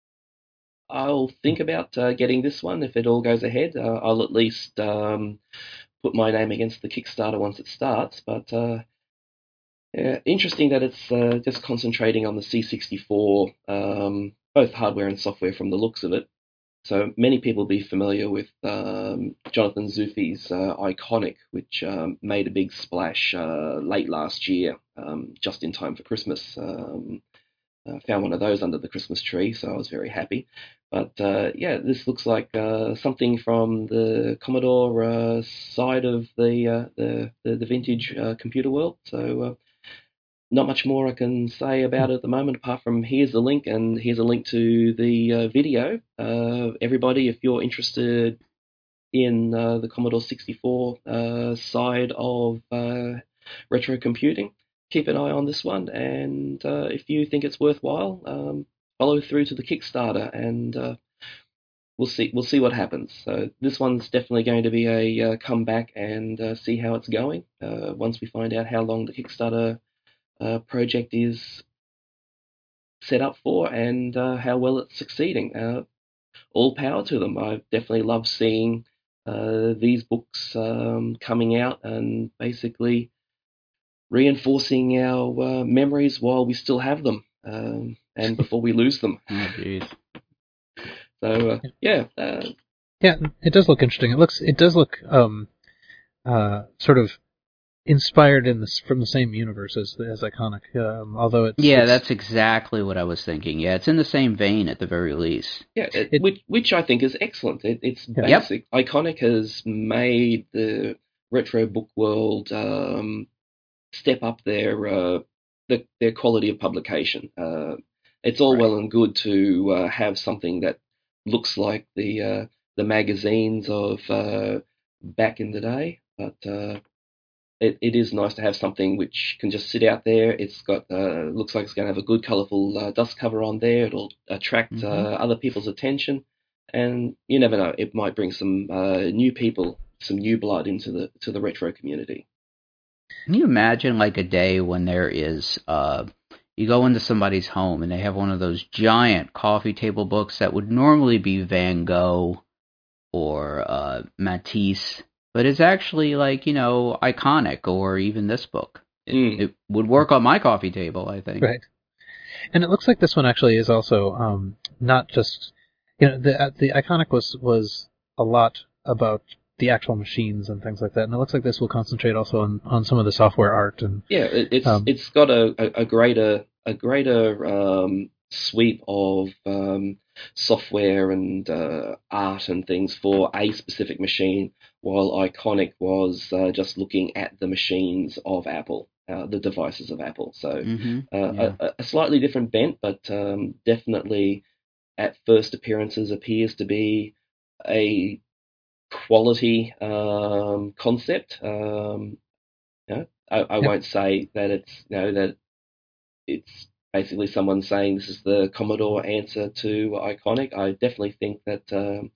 I'll think about uh, getting this one if it all goes ahead. Uh, I'll at least um, put my name against the Kickstarter once it starts. But uh, yeah, interesting that it's uh, just concentrating on the C sixty-four, um, both hardware and software from the looks of it. So many people will be familiar with um, Jonathan Zufi's uh, Iconic, which um, made a big splash uh, late last year, um, just in time for Christmas. Um, uh, found one of those under the Christmas tree, so I was very happy. But uh, yeah, this looks like uh, something from the Commodore uh, side of the, uh, the the the vintage uh, computer world. So uh, not much more I can say about it at the moment, apart from here's the link, and here's a link to the uh, video. Uh, everybody, if you're interested in uh, the Commodore sixty-four uh, side of uh, retro computing, keep an eye on this one, and uh, if you think it's worthwhile, um, follow through to the Kickstarter, and uh, we'll see we'll see what happens. So this one's definitely going to be a uh, comeback, and uh, see how it's going uh, once we find out how long the Kickstarter uh, project is set up for, and uh, how well it's succeeding. Uh, all power to them. I definitely love seeing uh, these books um, coming out and basically reinforcing our uh, memories while we still have them, um, and before we lose them. Oh, jeez. So uh, yeah, uh, Yeah, it does look interesting. It looks it does look um, uh, sort of inspired in this from the same universe as as Iconic. Um, although it's Yeah, it's, that's exactly what I was thinking. Yeah, it's in the same vein at the very least. yeah, it, It- which which I think is excellent. It, it's Yeah. basic. Iconic has made the retro book world um, step up their uh, the, their quality of publication. Uh, it's all Right. well and good to uh, have something that looks like the uh, the magazines of uh, back in the day, but uh, it, it is nice to have something which can just sit out there. It's got uh, looks like it's going to have a good colourful uh, dust cover on there. It'll attract Mhm. uh, other people's attention, and you never know, it might bring some uh, new people, some new blood into the to the retro community. Can you imagine like a day when there is, uh, you go into somebody's home and they have one of those giant coffee table books that would normally be Van Gogh or uh, Matisse, but it's actually like, you know, Iconic or even this book. It, Mm. it would work on my coffee table, I think. right. And it looks like this one actually is also um, not just you know the the Iconic was was a lot about the actual machines and things like that, and it looks like this will concentrate also on, on some of the software art and Yeah, it, it's Um, it's got a, a, a greater a greater um, sweep of um, software and uh, art and things for a specific machine, while Iconic was uh, just looking at the machines of Apple, uh, the devices of Apple. So Mm-hmm. uh, Yeah. a, a slightly different bent, but um, definitely at first appearances appears to be a quality um, concept. Um, you know, I, I Yep. won't say that it's you know that it's basically someone saying this is the Commodore answer to Iconic. I definitely think that um,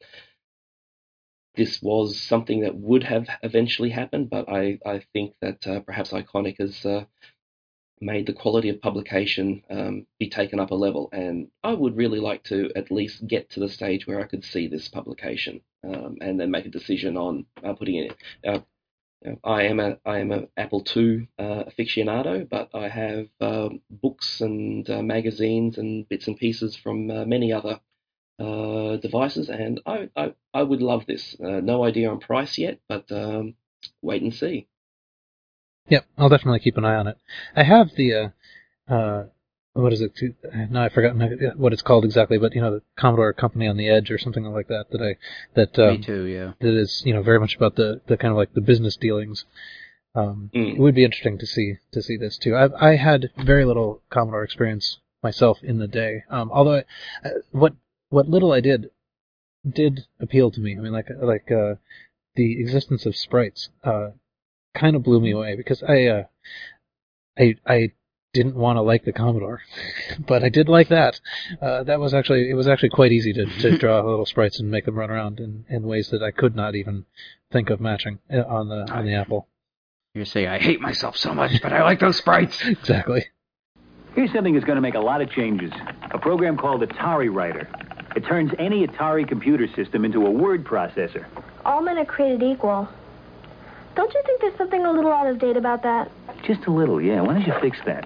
this was something that would have eventually happened, but I, I think that uh, perhaps Iconic has uh, made the quality of publication um, be taken up a level, and I would really like to at least get to the stage where I could see this publication um, and then make a decision on uh, putting it in. Uh, you know, I am a I am an Apple two uh, aficionado, but I have um, books and uh, magazines and bits and pieces from uh, many other uh, devices, and I, I I would love this. Uh, no idea on price yet, but um, wait and see. Yep, I'll definitely keep an eye on it. I have the, uh, uh, what is it? No, I've forgotten what it's called exactly, but, you know, the Commodore Company on the Edge or something like that, that I, that, um, Me too, yeah. that is, you know, very much about the, the kind of like the business dealings. Um, Mm. It would be interesting to see, to see this too. I, I had very little Commodore experience myself in the day. Um, although I, uh, what, what little I did, did appeal to me. I mean, like, like, uh, the existence of sprites, uh, kind of blew me away because I, uh, I, I didn't want to like the Commodore, but I did like that. Uh, that was actually, it was actually quite easy to, to draw little sprites and make them run around in, in ways that I could not even think of matching on the, on the Apple. You say, I hate myself so much, but I like those sprites. Exactly. Here's something that's going to make a lot of changes. A program called Atari Writer. It turns any Atari computer system into a word processor. All men are created equal. Don't you think there's something a little out of date about that? Just a little, yeah. Why don't you fix that?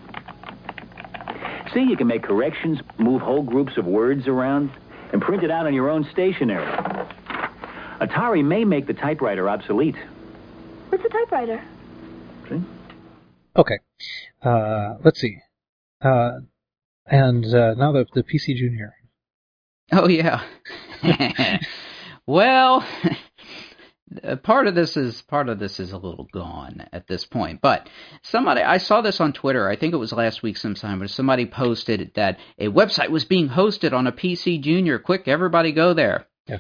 See, you can make corrections, move whole groups of words around, and print it out on your own stationery. Atari may make the typewriter obsolete. What's a typewriter? See? Okay. Uh, let's see. Uh, and uh, now the, the P C Junior. Oh, yeah. Well, part of this is part of this is a little gone at this point. But somebody, I saw this on Twitter. I think it was last week sometime, but somebody posted that a website was being hosted on a P C Junior. Quick, everybody go there. Yeah.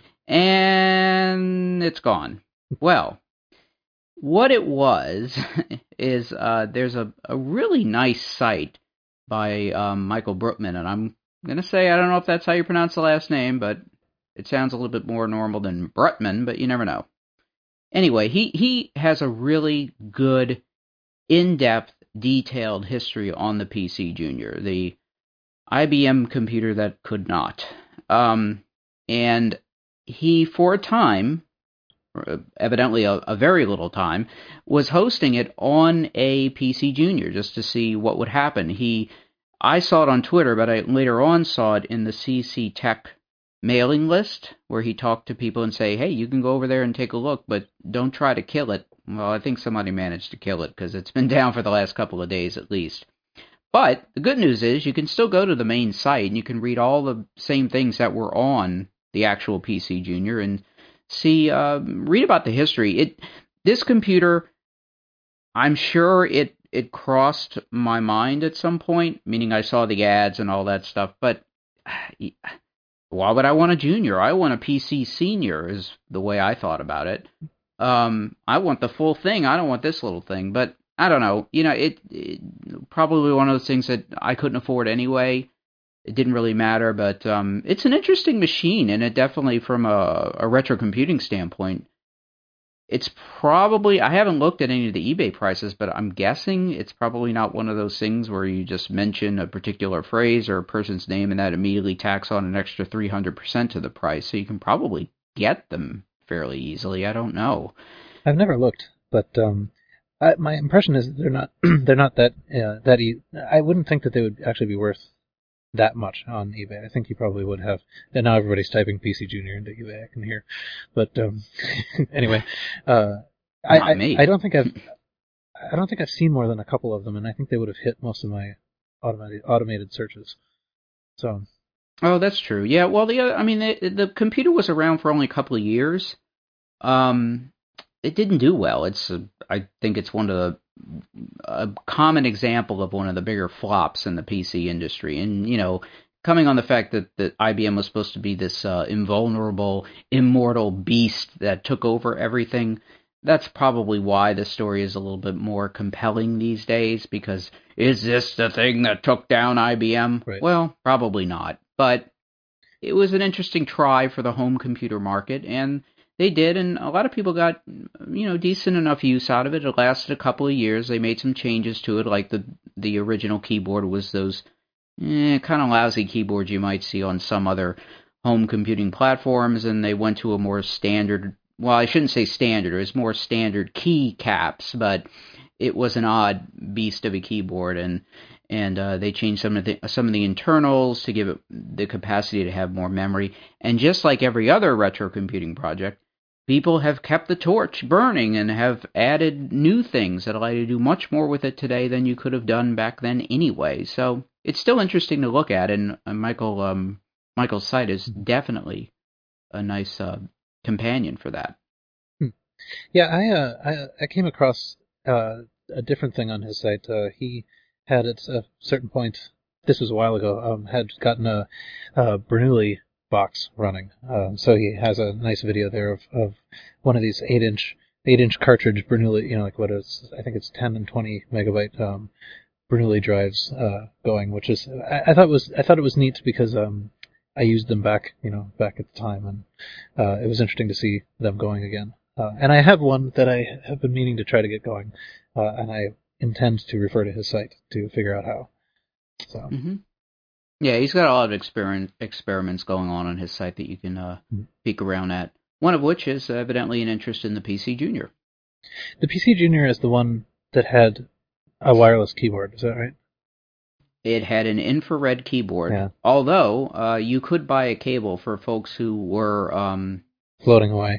And it's gone. Well, what it was is uh, there's a, a really nice site by um, Michael Brookman, and I'm going to say, I don't know if that's how you pronounce the last name, but it sounds a little bit more normal than Brutman, but you never know. Anyway, he, he has a really good, in-depth, detailed history on the P C Junior, the I B M computer that could not. Um, and he, for a time, evidently a, a very little time, was hosting it on a P C Junior just to see what would happen. He, I saw it on Twitter, but I later on saw it in the C C Tech mailing list where he talked to people and say, hey, you can go over there and take a look, but don't try to kill it. Well, I think somebody managed to kill it because it's been down for the last couple of days at least. But the good news is you can still go to the main site and you can read all the same things that were on the actual P C Junior and see, uh, read about the history. It, this computer, I'm sure it, it crossed my mind at some point, meaning I saw the ads and all that stuff, but why would I want a Junior? I want a P C Senior is the way I thought about it. Um, I want the full thing. I don't want this little thing, but I don't know. You know, it, it probably one of those things that I couldn't afford anyway. It didn't really matter, but um, it's an interesting machine, and it definitely, from a, a retro computing standpoint, it's probably, I haven't looked at any of the eBay prices, but I'm guessing it's probably not one of those things where you just mention a particular phrase or a person's name and that immediately tacks on an extra three hundred percent to the price, so you can probably get them fairly easily. I don't know. I've never looked, but um, I, my impression is that they're not they're not that uh, that e- I wouldn't think that they would actually be worth that much on eBay. I think you probably would have. And now everybody's typing P C Junior into eBay, I can hear. But um, anyway, uh, I, Not me. I I don't think I've I don't think I've seen more than a couple of them, and I think they would have hit most of my automated automated searches. So Oh, that's true. Yeah, well, the other, I mean, the, the computer was around for only a couple of years. Um, it didn't do well. It's, a, I think it's one of the a common example of one of the bigger flops in the P C industry. And, you know, coming on the fact that, that I B M was supposed to be this uh, invulnerable, immortal beast that took over everything, that's probably why the story is a little bit more compelling these days, because is this the thing that took down I B M? Right. Well, probably not. But it was an interesting try for the home computer market, and they did, and a lot of people got, you know, decent enough use out of it. It lasted a couple of years. They made some changes to it, like the the original keyboard was those eh, kind of lousy keyboards you might see on some other home computing platforms, and they went to a more standard, well, I shouldn't say standard, it was more standard key caps, but it was an odd beast of a keyboard, and and uh, they changed some of the some of the internals to give it the capacity to have more memory. And just like every other retro computing project, people have kept the torch burning and have added new things that allow you to do much more with it today than you could have done back then anyway. So it's still interesting to look at, and uh, Michael um, Michael's site is definitely a nice uh, companion for that. Hmm. Yeah, I, uh, I I came across uh, a different thing on his site. Uh, he had at a certain point, this was a while ago, um, had gotten a, a Bernoulli box running. Uh, so he has a nice video there of, of one of these eight inch eight inch cartridge Bernoulli, you know, like what is, I think it's ten and twenty megabyte um, Bernoulli drives uh, going, which is I, I thought was I thought it was neat because um, I used them back, you know, back at the time, and uh, it was interesting to see them going again. Uh, and I have one that I have been meaning to try to get going, uh, and I intend to refer to his site to figure out how. So. Mm-hmm. Yeah, he's got a lot of experiment, experiments going on on his site that you can uh, mm-hmm. peek around at. One of which is evidently an interest in the P C Junior. The P C Junior is the one that had a wireless keyboard, is that right? It had an infrared keyboard, yeah. although uh, you could buy a cable for folks who were... Um, floating away.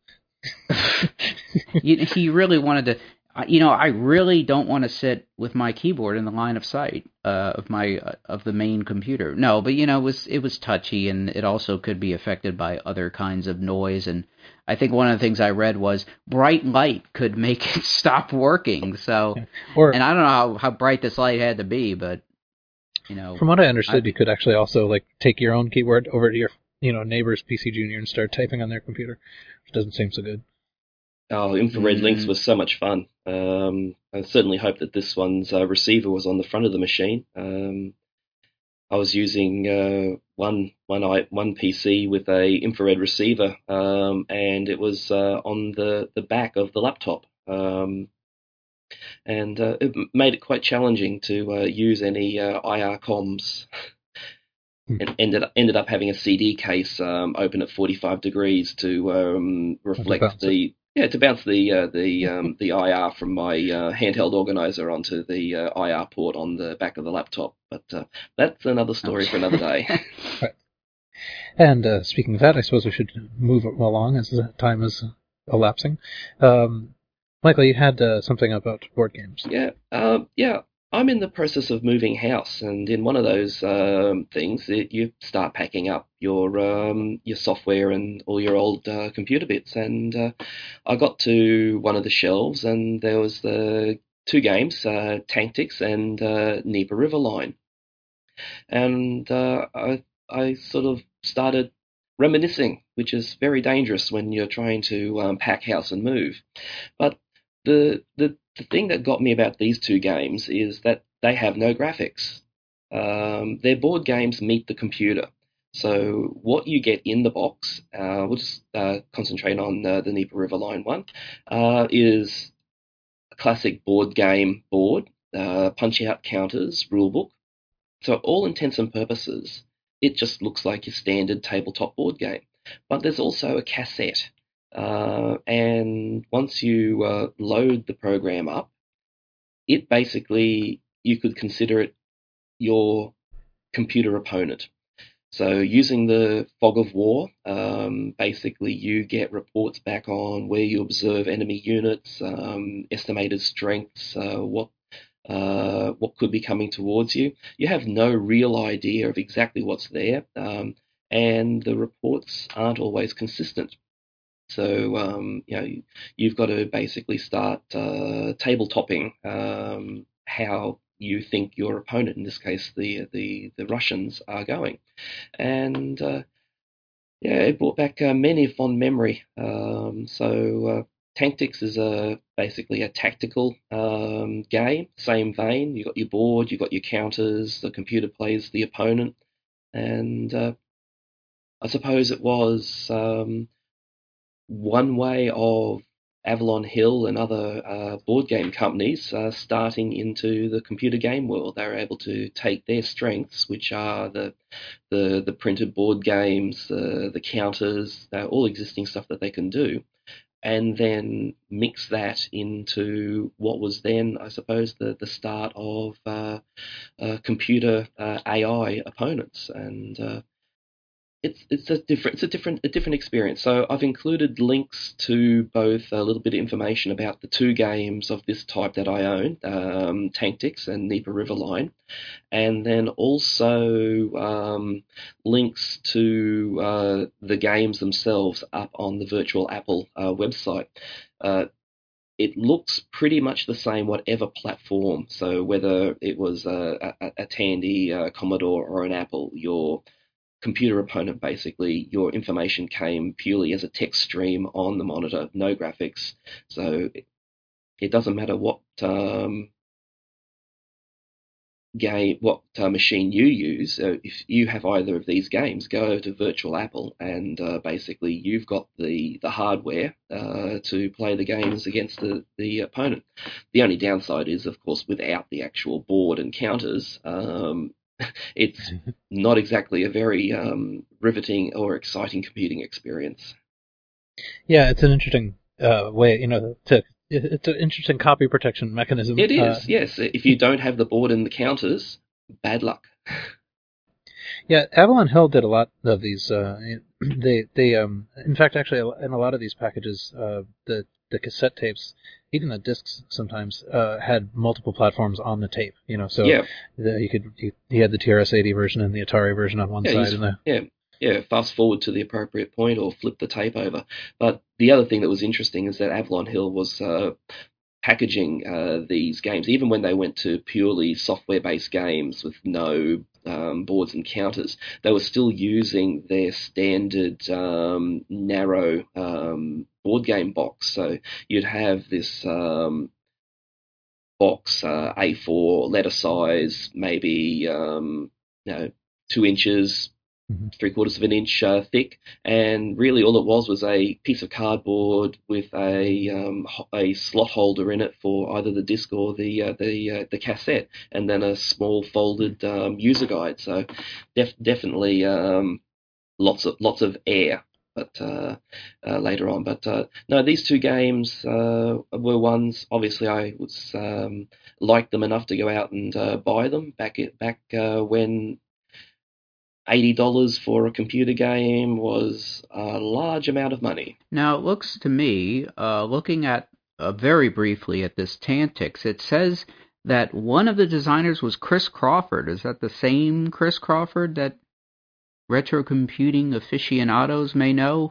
you, he really wanted to... You know, I really don't want to sit with my keyboard in the line of sight uh, of my uh, of the main computer. No, but you know, it was it was touchy, and it also could be affected by other kinds of noise. And I think one of the things I read was bright light could make it stop working. So, yeah. or, and I don't know how, how bright this light had to be, but you know, from what I understood, I, you could actually also like take your own keyboard over to your you know neighbor's P C Junior and start typing on their computer, which doesn't seem so good. Oh, infrared mm. links was so much fun. Um, I certainly hope that this one's uh, receiver was on the front of the machine. Um, I was using uh, one one one P C with a infrared receiver, um, and it was uh, on the, the back of the laptop. Um, and uh, it made it quite challenging to uh, use any uh, I R comms. And ended up, ended up having a C D case um, open at forty-five degrees to um, reflect the yeah to bounce the uh, the um, the I R from my uh, handheld organizer onto the uh, I R port on the back of the laptop. But uh, that's another story for another day. Right. And uh, speaking of that, I suppose we should move along as the time is elapsing. Um, Michael, you had uh, something about board games. Yeah, um, yeah. I'm in the process of moving house, and in one of those um, things, it, you start packing up your um, your software and all your old uh, computer bits. And uh, I got to one of the shelves, and there was the two games, uh, Tactics and uh, Nipa Riverline. And uh, I I sort of started reminiscing, which is very dangerous when you're trying to um, pack house and move. But the the The thing that got me about these two games is that they have no graphics. Um, their board games meet the computer. So what you get in the box, uh, we'll just uh, concentrate on uh, the Nipa Riverline one, uh, is a classic board game board, uh, punch-out counters, rulebook. So all intents and purposes, it just looks like your standard tabletop board game. But there's also a cassette. Uh, and once you uh, load the program up, it basically, you could consider it your computer opponent. So using the Fog of War, um, basically you get reports back on where you observe enemy units, um, estimated strengths, uh, what uh, what could be coming towards you. You have no real idea of exactly what's there, um, and the reports aren't always consistent. So um, you know you've got to basically start uh, table topping um, how you think your opponent, in this case the the the Russians, are going, and uh, yeah, it brought back uh, many fond memory. Um, so uh, Tactics is a basically a tactical um, game, same vein. You got your board, you got your counters. The computer plays the opponent, and uh, I suppose it was um, one way of Avalon Hill and other uh, board game companies uh, starting into the computer game world. They were able to take their strengths, which are the the, the printed board games, uh, the counters, uh, all existing stuff that they can do, and then mix that into what was then, I suppose, the, the start of uh, uh, computer uh, A I opponents. And uh, It's it's a different it's a different a different experience. So I've included links to both a little bit of information about the two games of this type that I own, um, Tactics and Nipa Riverline, and then also um, links to uh, the games themselves up on the Virtual Apple uh, website. Uh, it looks pretty much the same, whatever platform. So whether it was a, a, a Tandy, a Commodore, or an Apple, your computer opponent, basically, your information came purely as a text stream on the monitor, no graphics. So it, it doesn't matter what um, game, what uh, machine you use. Uh, if you have either of these games, go over to Virtual Apple, and uh, basically you've got the the hardware uh, to play the games against the the opponent. The only downside is, of course, without the actual board and counters. Um, It's not exactly a very um, riveting or exciting computing experience. Yeah, it's an interesting uh, way, you know, to it's an interesting copy protection mechanism. It is, uh, yes. If you don't have the board and the counters, bad luck. Yeah, Avalon Hill did a lot of these. Uh, they, they, um, in fact, actually, in a lot of these packages, uh, the the cassette tapes, even the discs, sometimes uh, had multiple platforms on the tape. You know, so yeah. the, you could you, you had the T R S eighty version and the Atari version on one yeah, side, and the yeah, yeah. Fast forward to the appropriate point or flip the tape over. But the other thing that was interesting is that Avalon Hill was uh, packaging uh, these games, even when they went to purely software-based games with no um, boards and counters, they were still using their standard um, narrow um, board game box. So you'd have this um, box, uh, A four letter size, maybe um, you know, two inches, Mhm. three quarters of an inch uh, thick, and really all it was was a piece of cardboard with a um, a slot holder in it for either the disc or the uh, the uh, the cassette, and then a small folded um, user guide. So def- definitely um, lots of lots of air. But uh, uh, later on, but uh, no, these two games uh, were ones. Obviously, I was um, liked them enough to go out and uh, buy them back at, back uh, when eighty dollars for a computer game was a large amount of money. Now, it looks to me, uh, looking at uh, very briefly at this Tactics, it says that one of the designers was Chris Crawford. Is that the same Chris Crawford that retro computing aficionados may know?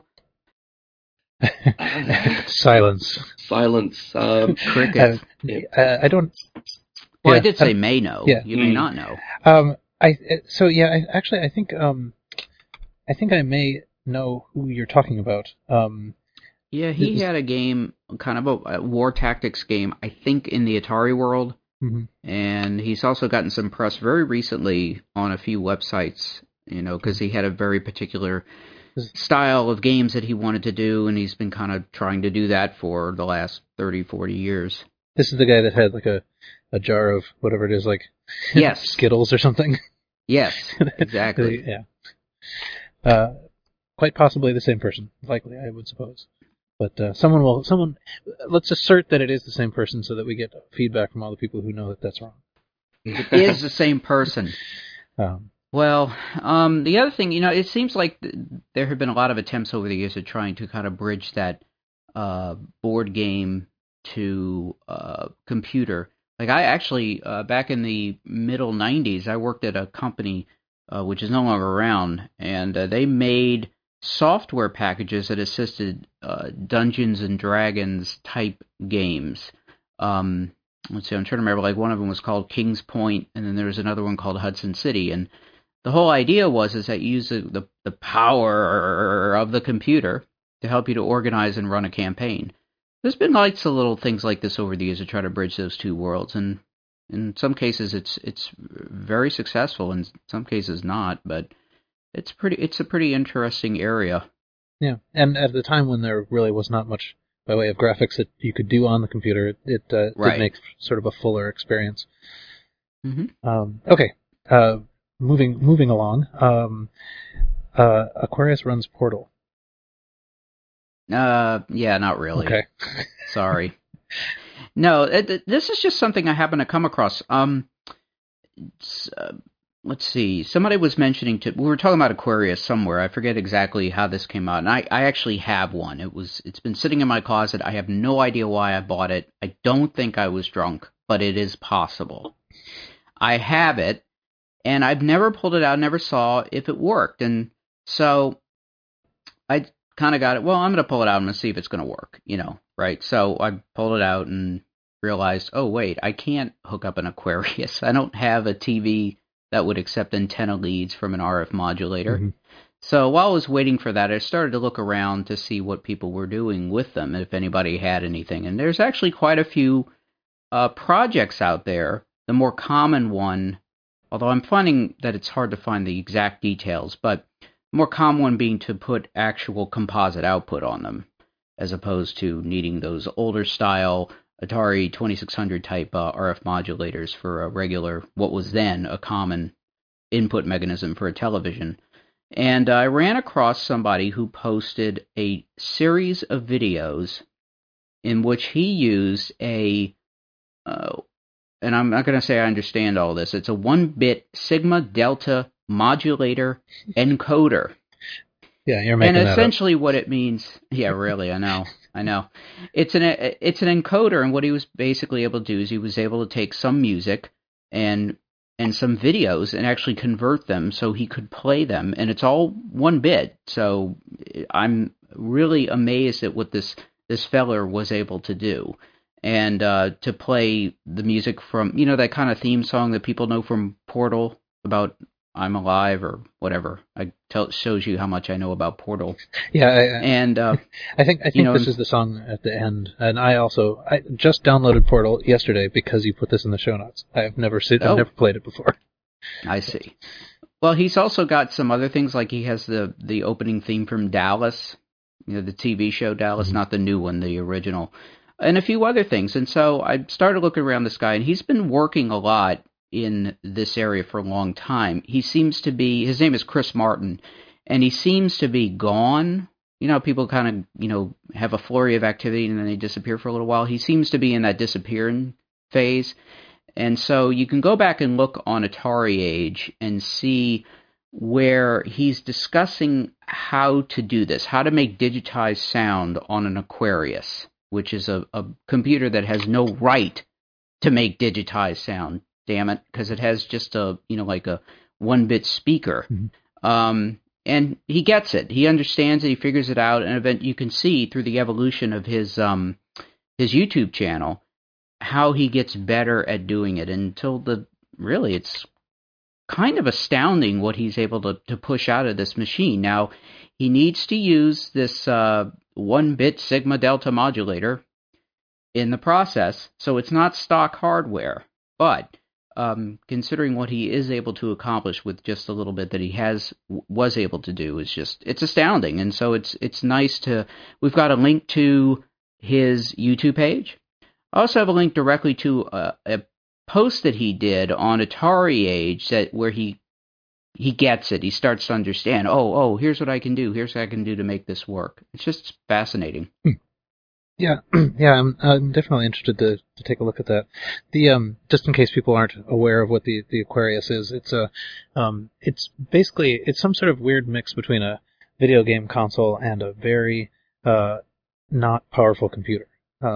silence. Silence. Um, Cricket. Uh, yeah. uh, I don't. Well, I yeah, did say I- may know. yeah. You may Mm. not know. Um, I so yeah. I, actually, I think um, I think I may know who you're talking about. Um, Yeah, he This- had a game, kind of a, a war tactics game, I think, in the Atari world. mhm. And he's also gotten some press very recently on a few websites, you know, because he had a very particular style of games that he wanted to do, and he's been kind of trying to do that for the last thirty, forty years. This is the guy that had like a, a jar of whatever it is, like Yes. Skittles or something. Yes, exactly. yeah. Uh, quite possibly the same person. Likely, I would suppose. But uh, someone will. Someone. Let's assert that it is the same person, so that we get feedback from all the people who know that that's wrong. It is the same person. Um, Well, um, the other thing, you know, it seems like th- there have been a lot of attempts over the years of trying to kind of bridge that uh, board game to uh, computer Like I actually, uh, back in the middle nineties, I worked at a company uh, which is no longer around, and uh, they made software packages that assisted uh, Dungeons and Dragons type games. Um, let's see, I'm trying to remember. Like one of them was called King's Point, and then there was another one called Hudson City. And the whole idea was is that you use the, the the power of the computer to help you to organize and run a campaign. There's been lots of little things like this over the years to try to bridge those two worlds, and in some cases it's it's very successful, in some cases not. But it's pretty it's a pretty interesting area. Yeah, and at the time when there really was not much by way of graphics that you could do on the computer, it, it uh, Right. did make sort of a fuller experience. Mm-hmm. Um, okay, uh, moving moving along. Um, uh, Aquarius runs Portal. Uh, yeah, not really. Okay. Sorry. No, it, this is just something I happen to come across. Um, it's, uh, let's see. Somebody was mentioning to we were talking about Aquarius somewhere. I forget exactly how this came out, and I, I actually have one. It was it's been sitting in my closet. I have no idea why I bought it. I don't think I was drunk, but it is possible. I have it, and I've never pulled it out. Never saw if it worked, and so I kind of got it. Well, I'm going to pull it out. I'm going to see if it's going to work. You know, right? So I pulled it out and realized, oh wait, I can't hook up an Aquarius. I don't have a T V that would accept antenna leads from an R F modulator. Mm-hmm. So while I was waiting for that, I started to look around to see what people were doing with them, and if anybody had anything. And there's actually quite a few uh, projects out there. The more common one, although I'm finding that it's hard to find the exact details, but the more common one being to put actual composite output on them, as opposed to needing those older style Atari twenty-six hundred type uh, R F modulators for a regular, what was then a common input mechanism for a television. And I ran across somebody who posted a series of videos in which he used a, uh, and I'm not going to say I understand all this, it's a one-bit Sigma Delta modulator encoder. Yeah, you're making And that essentially up. what it means, yeah, really, I know, I know. It's an it's an encoder, and what he was basically able to do is he was able to take some music and and some videos and actually convert them so he could play them, and it's all one bit. So I'm really amazed at what this this feller was able to do, and uh, to play the music from, you know, that kind of theme song that people know from Portal about I'm Alive or whatever. I tell shows you how much I know about Portal. Yeah, I, And uh, I think I think you know, this is the song at the end, and I also I just downloaded Portal yesterday because you put this in the show notes. I've never seen, I've Oh. never played it before. I see. Well, he's also got some other things, like he has the the opening theme from Dallas, you know, the T V show Dallas, Mm-hmm. not the new one, the original, and a few other things. And so I started looking around this guy, and he's been working a lot in this area for a long time. He seems to be, his name is Chris Martin, and he seems to be gone. You know, people kind of, you know, have a flurry of activity and then they disappear for a little while. He seems to be in that disappearing phase. And so you can go back and look on Atari Age and see where he's discussing how to do this, how to make digitized sound on an Aquarius, which is a, a computer that has no right to make digitized sound, damn it, because it has just a, you know, like a one-bit speaker. Mm-hmm. Um, and he gets it. He understands it. He figures it out. And event you can see through the evolution of his um, his YouTube channel how he gets better at doing it, until the really it's kind of astounding what he's able to, to push out of this machine. Now, he needs to use this uh, one-bit Sigma Delta modulator in the process, so it's not stock hardware. But um, considering what he is able to accomplish with just a little bit that he has was able to do, is just it's astounding. And so it's it's nice to. We've got a link to his YouTube page. I also have a link directly to a, a post that he did on Atari Age that where he he gets it. He starts to understand. Oh, oh, here's what I can do. Here's what I can do to make this work. It's just fascinating. Hmm. Yeah, yeah, I'm, I'm definitely interested to, to take a look at that. The um, just in case people aren't aware of what the, the Aquarius is, it's a um, it's basically it's some sort of weird mix between a video game console and a very uh, not powerful computer. Um,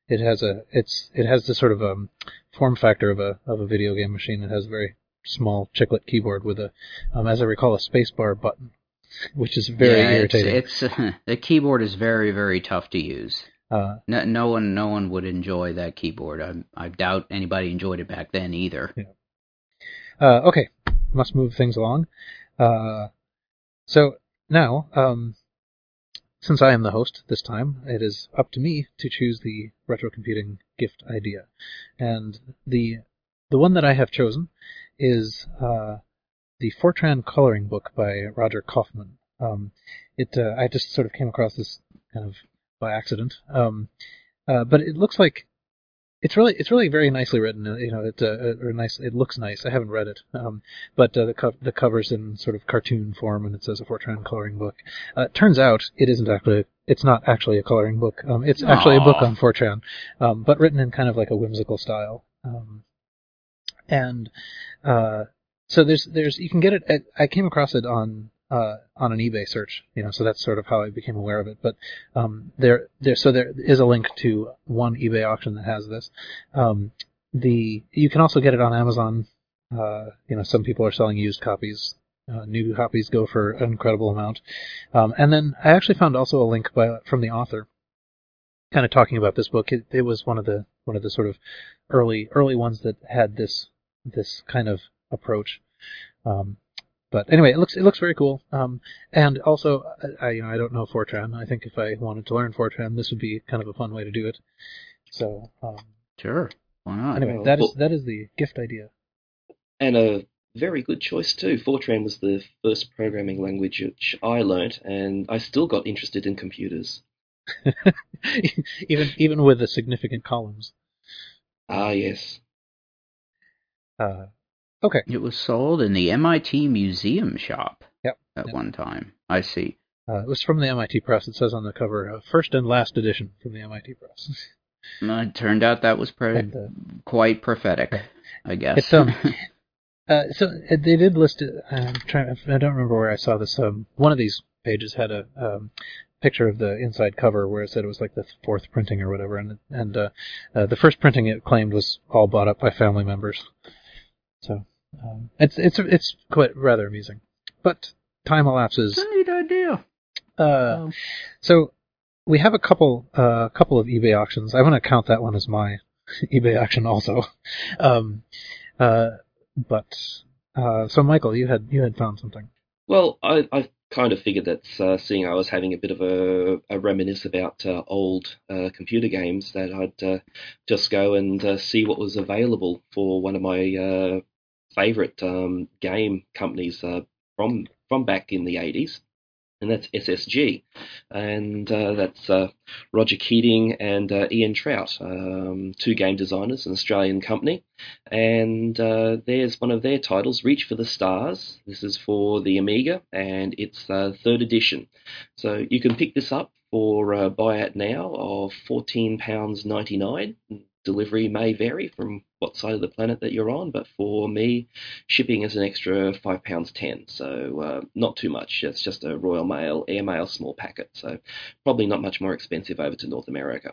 it has a it's it has this sort of um form factor of a of a video game machine. It has a very small chiclet keyboard with a, um, as I recall, a spacebar button, which is very yeah, irritating. It's, it's uh, the keyboard is very very tough to use. Uh, no, no one no one would enjoy that keyboard. I I doubt anybody enjoyed it back then either. Yeah. Uh, okay, must move things along. Uh, so now, um, since I am the host this time, it is up to me to choose the retro computing gift idea, and the the one that I have chosen is uh, the Fortran coloring book by Roger Kaufman. Um, it uh, I just sort of came across this kind of by accident, um, uh, but it looks like it's really it's really very nicely written. You know, it uh, or nice. It looks nice. I haven't read it, um, but uh, the co- the cover's in sort of cartoon form, and it says a Fortran coloring book. Uh, it turns out it isn't actually. It's not actually a coloring book. Um, it's actually Aww. a book on Fortran, um, but written in kind of like a whimsical style. Um, and uh, so there's there's you can get it. At, I came across it on uh, on an eBay search, you know, so that's sort of how I became aware of it. But um, there there so there is a link to one eBay auction that has this. Um, the you can also get it on Amazon. Uh, you know, some people are selling used copies. Uh, new copies go for an incredible amount. Um, and then I actually found also a link by from the author, kind of talking about this book. It, it was one of the one of the sort of early early ones that had this this kind of approach. Um, but anyway, it looks it looks very cool. Um, and also, I you know I don't know Fortran. I think if I wanted to learn Fortran, this would be kind of a fun way to do it. So um, sure, why not? Anyway, that is that is the gift idea. And a very good choice too. Fortran was the first programming language which I learnt, and I still got interested in computers. even even with the significant columns. Ah, yes. Uh, okay. It was sold in the M I T museum shop. Yep. At yep. one time. I see. Uh, it was from the M I T Press. It says on the cover, uh, first and last edition from the M I T Press. Uh, it turned out that was pre- and, uh, quite prophetic, yeah. I guess. It's, um, uh, so uh, they did list it. I'm trying. I don't remember where I saw this. Um, one of these pages had a um, picture of the inside cover where it said it was like the fourth printing or whatever, and and uh, uh, the first printing it claimed was all bought up by family members. So um, it's it's it's quite rather amusing, but time elapses. It's a neat idea. Uh, um, so we have a couple a uh, couple of eBay auctions. I want to count that one as my eBay auction also. Um, uh, but uh, so Michael, you had you had found something. Well, I I kind of figured that uh, seeing I was having a bit of a, a reminisce about uh, old uh, computer games, that I'd uh, just go and uh, see what was available for one of my uh, favorite um, game companies uh, from from back in the eighties. And that's S S G, and uh, that's uh, Roger Keating and uh, Ian Trout, um, two game designers, an Australian company, and uh, there's one of their titles, Reach for the Stars. This is for the Amiga, and it's uh, third edition. So you can pick this up for uh, buyout now of fourteen pounds ninety-nine. Delivery may vary from what side of the planet that you're on, but for me, shipping is an extra five pounds ten, so uh, not too much. It's just a Royal Mail, Airmail small packet, so probably not much more expensive over to North America.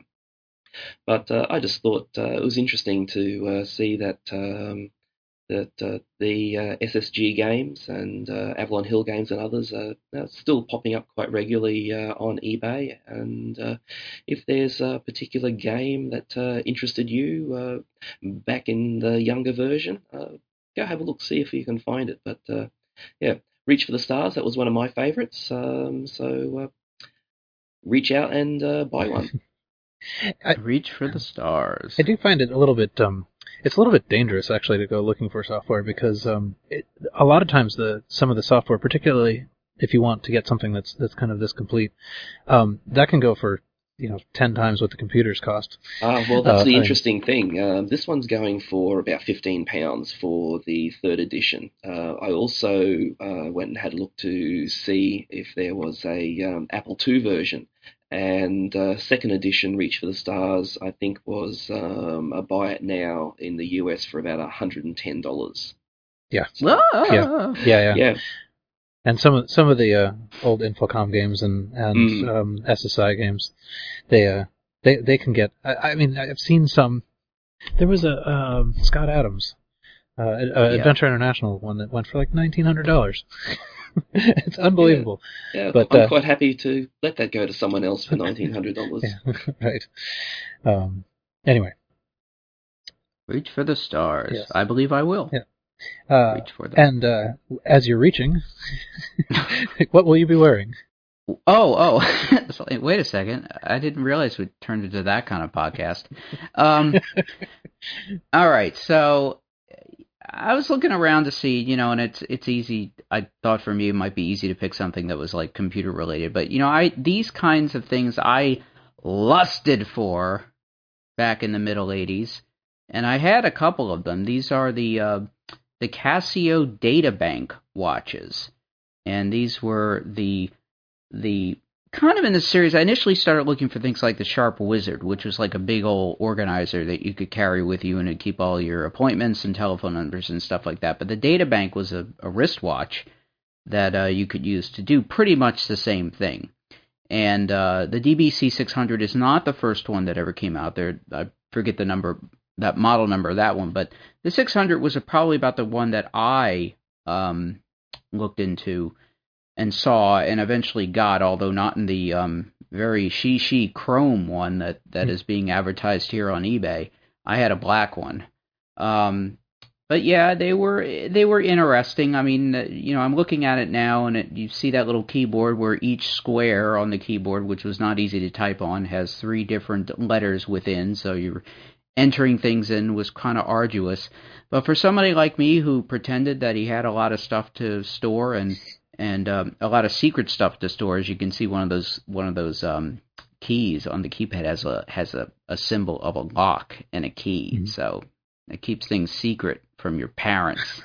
But uh, I just thought uh, it was interesting to uh, see that um, that uh, the uh, S S G games and uh, Avalon Hill games and others are, are still popping up quite regularly uh, on eBay. And uh, if there's a particular game that uh, interested you uh, back in the younger version, uh, go have a look, see if you can find it. But uh, yeah, Reach for the Stars, that was one of my favorites. Um, so uh, reach out and uh, buy one. I, Reach for the Stars. I do find it a little bit... Um, It's a little bit dangerous, actually, to go looking for software because um, it, a lot of times the some of the software, particularly if you want to get something that's that's kind of this complete, um, that can go for you know ten times what the computers cost. Ah, well, that's uh, the I interesting mean, thing. Uh, this one's going for about fifteen pounds for the third edition. Uh, I also uh, went and had a look to see if there was a um, Apple two version. And uh, second edition, Reach for the Stars, I think was um, a buy it now in the U S for about one hundred ten dollars. Yeah. So, ah! yeah, yeah, yeah, yeah. And some of some of the uh, old Infocom games and and Mm. um, S S I games, they uh, they they can get. I, I mean, I've seen some. There was a um, Scott Adams, uh, a, a Yeah. Adventure International one that went for like nineteen hundred dollars. It's unbelievable. Yeah, But, I'm uh, quite happy to let that go to someone else for nineteen hundred dollars. Yeah, right. Um, anyway, Reach for the stars. Yes. I believe I will. Yeah. uh, Reach for them. and uh, as you're reaching, what will you be wearing? Oh, oh. So, wait a second. I didn't realize we turned into that kind of podcast. Um, all right. So I was looking around to see, you know, and it's it's easy. I thought for me it might be easy to pick something that was like computer related, but you know, I these kinds of things I lusted for back in the middle eighties, and I had a couple of them. These are the uh, the Casio Databank watches, and these were the the kind of in the series. I initially started looking for things like the Sharp Wizard, which was like a big old organizer that you could carry with you and it'd keep all your appointments and telephone numbers and stuff like that. But the Databank was a, a wristwatch that uh, you could use to do pretty much the same thing. And uh, the D B C six hundred is not the first one that ever came out there. I forget the number, that model number of that one, but the six hundred was probably about the one that I um, looked into and saw and eventually got, although not in the um, very she-she chrome one that, that is being advertised here on eBay. I had a black one. Um, but yeah, they were they were interesting. I mean, uh, you know, I'm looking at it now, and it, you see that little keyboard where each square on the keyboard, which was not easy to type on, has three different letters within, so you're entering things in was kind of arduous. But for somebody like me who pretended that he had a lot of stuff to store and and um, a lot of secret stuff to store, as you can see, one of those one of those um, keys on the keypad has a has a, a symbol of a lock and a key, mm-hmm. so it keeps things secret from your parents.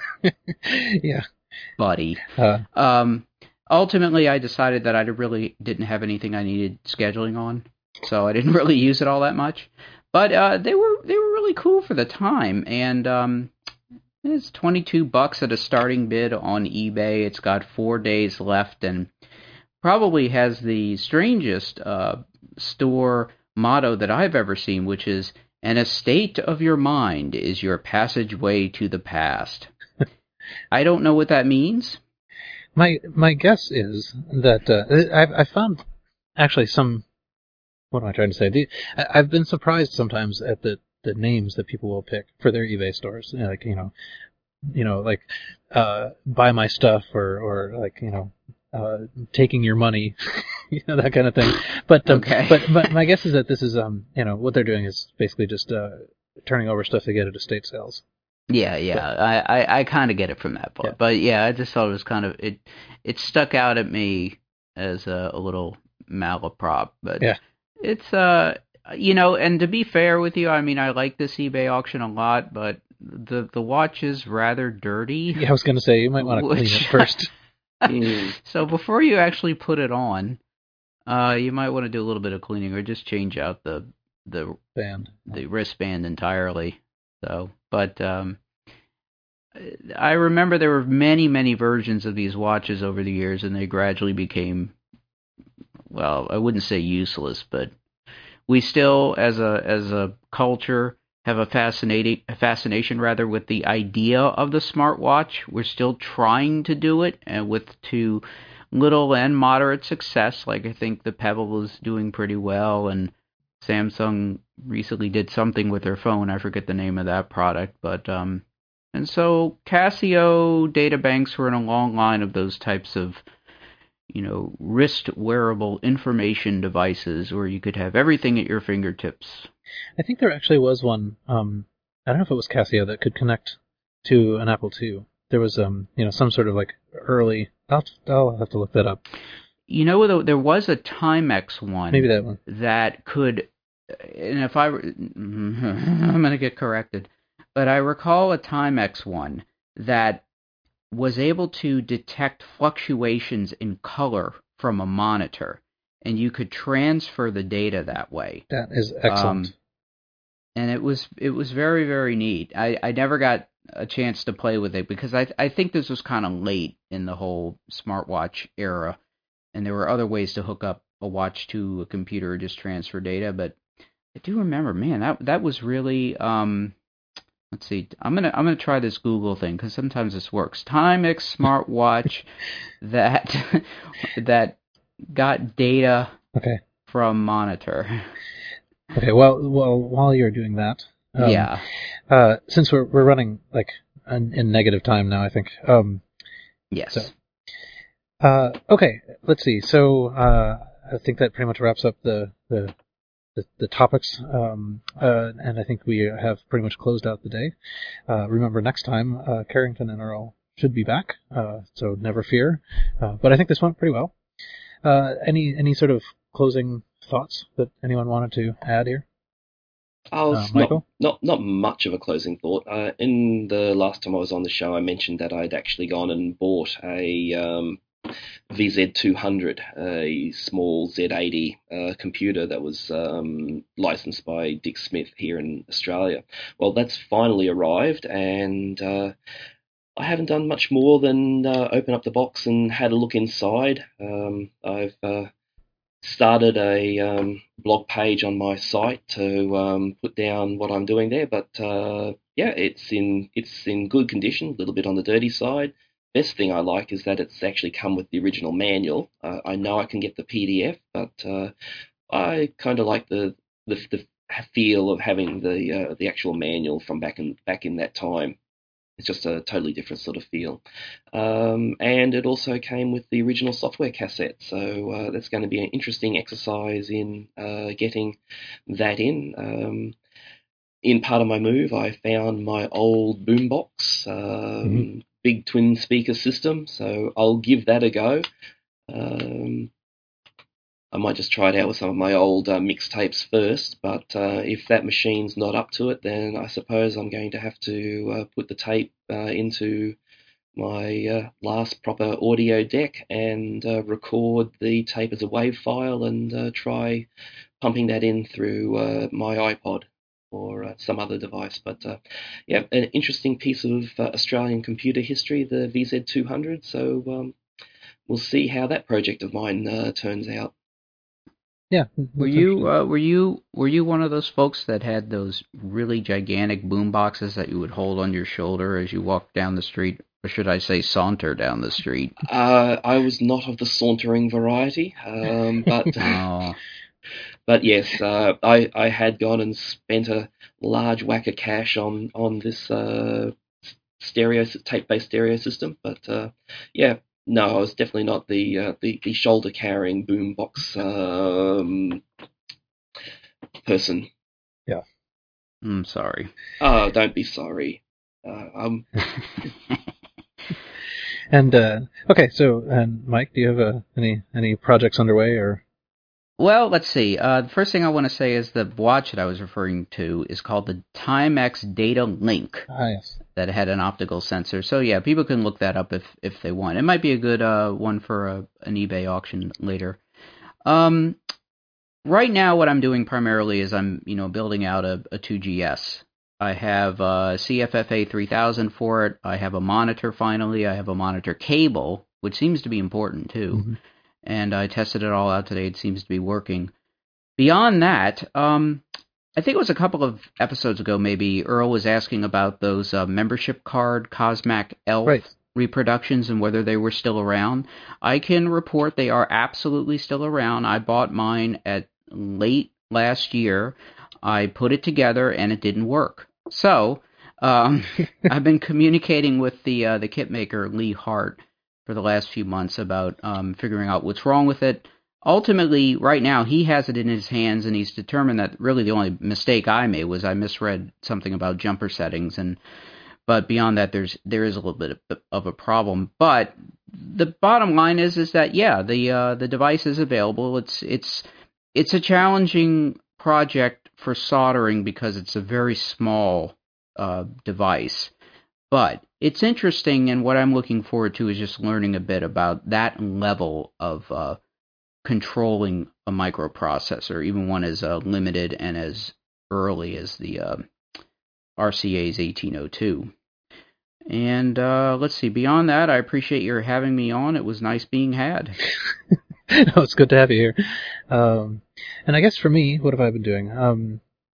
Yeah, buddy. Uh, um, ultimately, I decided that I really didn't have anything I needed scheduling on, so I didn't really use it all that much. But uh, they were they were really cool for the time, and um, it's twenty-two bucks at a starting bid on eBay. It's got four days left, and probably has the strangest uh, store motto that I've ever seen, which is, "An estate of your mind is your passageway to the past." I don't know what that means. My my guess is that uh, I've I found actually some. What am I trying to say? The, I, I've been surprised sometimes at the, the names that people will pick for their eBay stores. You know, like you know, you know, like uh, buy my stuff, or or like you know, uh, taking your money, you know, that kind of thing. But um, okay. but but my guess is that this is um, you know, what they're doing is basically just uh, turning over stuff they get at estate sales. Yeah, yeah, but, I, I, I kind of get it from that part. Yeah. But yeah, I just thought it was kind of it. It stuck out at me as a, a little malaprop, but yeah. It's, uh, you know, and to be fair with you, I mean, I like this eBay auction a lot, but the the watch is rather dirty. Yeah, I was going to say, you might want to clean it first. So before you actually put it on, uh, you might want to do a little bit of cleaning, or just change out the the band, the wristband entirely. So, but um, I remember there were many, many versions of these watches over the years, and they gradually became, well, I wouldn't say useless, but we still, as a as a culture, have a fascinating a fascination rather with the idea of the smartwatch. We're still trying to do it, and with to little and moderate success. Like I think the Pebble is doing pretty well, and Samsung recently did something with their phone. I forget the name of that product, but um, and so Casio databanks were in a long line of those types of, you know, wrist wearable information devices where you could have everything at your fingertips. I think there actually was one, um, I don't know if it was Casio, that could connect to an Apple two. There was, um, you know, some sort of like early, I'll, I'll have to look that up. You know, there was a Timex one. Maybe that one. That could, and if I, I'm going to get corrected, but I recall a Timex one that was able to detect fluctuations in color from a monitor, and you could transfer the data that way. That is excellent. Um, and it was it was very, very neat. I, I never got a chance to play with it because I I think this was kind of late in the whole smartwatch era, and there were other ways to hook up a watch to a computer or just transfer data. But I do remember, man, that that was really. Um, let's see, I'm gonna I'm gonna try this Google thing because sometimes this works. Timex smartwatch that that got data Okay. from monitor. Okay. Well, well, while you're doing that, um, yeah. Uh, since we're we're running like in, in negative time now, I think. Um, yes. So, uh, okay. Let's see. So uh, I think that pretty much wraps up the the the, the topics, um, uh, and I think we have pretty much closed out the day. Uh, remember, next time uh, Carrington and Earl should be back, uh, so never fear. Uh, but I think this went pretty well. Uh, any any sort of closing thoughts that anyone wanted to add here? I was Uh, not, Michael? not not much of a closing thought. Uh, in the last time I was on the show, I mentioned that I'd actually gone and bought a um, V Z two hundred, a small Z eighty uh, computer that was um, licensed by Dick Smith here in Australia. Well, that's finally arrived, and uh, I haven't done much more than uh, open up the box and had a look inside. Um, I've uh, started a um, blog page on my site to um, put down what I'm doing there, but uh, yeah, it's in it's in good condition, a little bit on the dirty side. Best thing I like is that it's actually come with the original manual. Uh, I know I can get the P D F, but uh, I kind of like the, the the feel of having the uh, the actual manual from back in back in that time. It's just a totally different sort of feel. Um, and it also came with the original software cassette, so uh, that's going to be an interesting exercise in uh, getting that in. Um, in part of my move, I found my old boombox, um, mm-hmm. big twin speaker system, so I'll give that a go. Um, I might just try it out with some of my old uh, mixtapes first, but uh, if that machine's not up to it, then I suppose I'm going to have to uh, put the tape uh, into my uh, last proper audio deck and uh, record the tape as a WAV file and uh, try pumping that in through uh, my iPod or uh, some other device. But uh, yeah, an interesting piece of uh, Australian computer history, the V Z two hundred, so um, we'll see how that project of mine uh, turns out. Yeah. Were you uh, were you were you one of those folks that had those really gigantic boom boxes that you would hold on your shoulder as you walked down the street, or should I say saunter down the street? Uh, I was not of the sauntering variety, um, but oh. but yes, uh, I I had gone and spent a large whack of cash on on this uh, stereo tape-based stereo system, but uh, yeah. No, I was definitely not the uh, the, the shoulder-carrying boombox um, person. Yeah. I'm sorry. Oh, don't be sorry. Uh, um. and uh, okay, so and Mike, do you have uh, any any projects underway or? Well, let's see. Uh, the first thing I want to say is the watch that I was referring to is called the Timex Data Link. Ah, yes. That had an optical sensor. So yeah, people can look that up if, if they want. It might be a good uh, one for a, an eBay auction later. Um, right now, what I'm doing primarily is I'm you know building out a, a two G S. I have a C F F A three thousand for it. I have a monitor finally. I have a monitor cable, which seems to be important too. Mm-hmm. And I tested it all out today. It seems to be working. Beyond that, um, I think it was a couple of episodes ago maybe, Earl was asking about those uh, membership card Cosmac Elf right. reproductions and whether they were still around. I can report they are absolutely still around. I bought mine at late last year. I put it together and it didn't work. So um, I've been communicating with the uh, the kit maker, Lee Hart, for the last few months about um, figuring out what's wrong with it. Ultimately, right now, he has it in his hands, and he's determined that really the only mistake I made was I misread something about jumper settings. And but beyond that, there's there is a little bit of, of a problem. But the bottom line is is that yeah, the uh, the device is available. It's it's it's a challenging project for soldering because it's a very small uh, device. But it's interesting, and what I'm looking forward to is just learning a bit about that level of uh, controlling a microprocessor, even one as uh, limited and as early as the uh, R C A's eighteen oh two. And uh, let's see, beyond that, I appreciate your having me on. It was nice being had. No, it's good to have you here. Um, and I guess for me, what have I been doing? Um,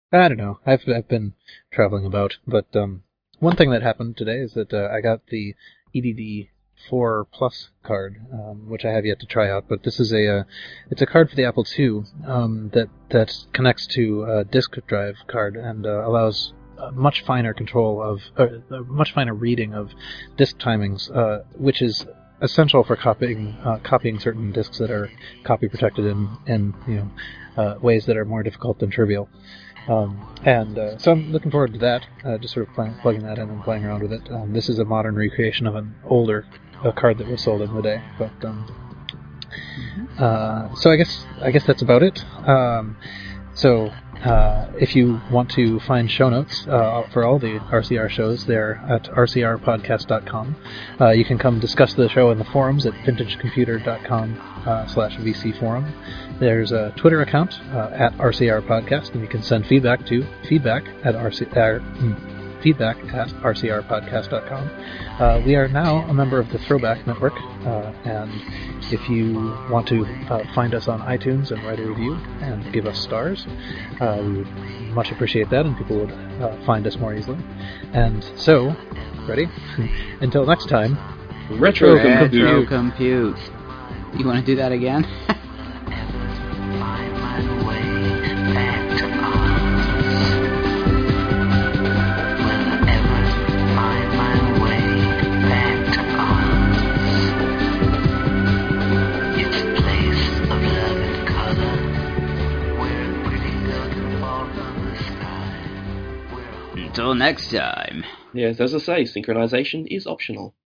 I don't know. I've I've been traveling about, but um, one thing that happened today is that uh, I got the E D D four Plus card, um, which I have yet to try out. But this is a uh, it's a card for the Apple two um, that that connects to a disk drive card and uh, allows uh, much finer control of uh, much finer reading of disk timings, uh, which is essential for copying uh, copying certain disks that are copy protected in in you know uh, ways that are more difficult than trivial. Um, and uh, so I'm looking forward to that, uh, just sort of playing, plugging that in and playing around with it. Um, this is a modern recreation of an older uh, card that was sold in the day. But um, uh, so I guess I guess that's about it. Um, so uh, if you want to find show notes uh, for all the R C R shows, they're at r c r podcast dot com. Uh, you can come discuss the show in the forums at vintage computer dot com uh, slash v c forum. There's a Twitter account uh, at R C R Podcast, and you can send feedback to feedback at RC, uh, feedback at r c r podcast dot com. Uh, we are now a member of the Throwback Network, uh, and if you want to uh, find us on iTunes and write a review and give us stars, uh, we would much appreciate that, and people would uh, find us more easily. And so, ready? Until next time, Retro, Retro compute. compute. You want to do that again? Find my way back to Oz. Will I ever find my way back to Oz? It's a place of love and color, where a pretty girl can fall from the sky. Where a Until next time. Yes, as I say, synchronization is optional.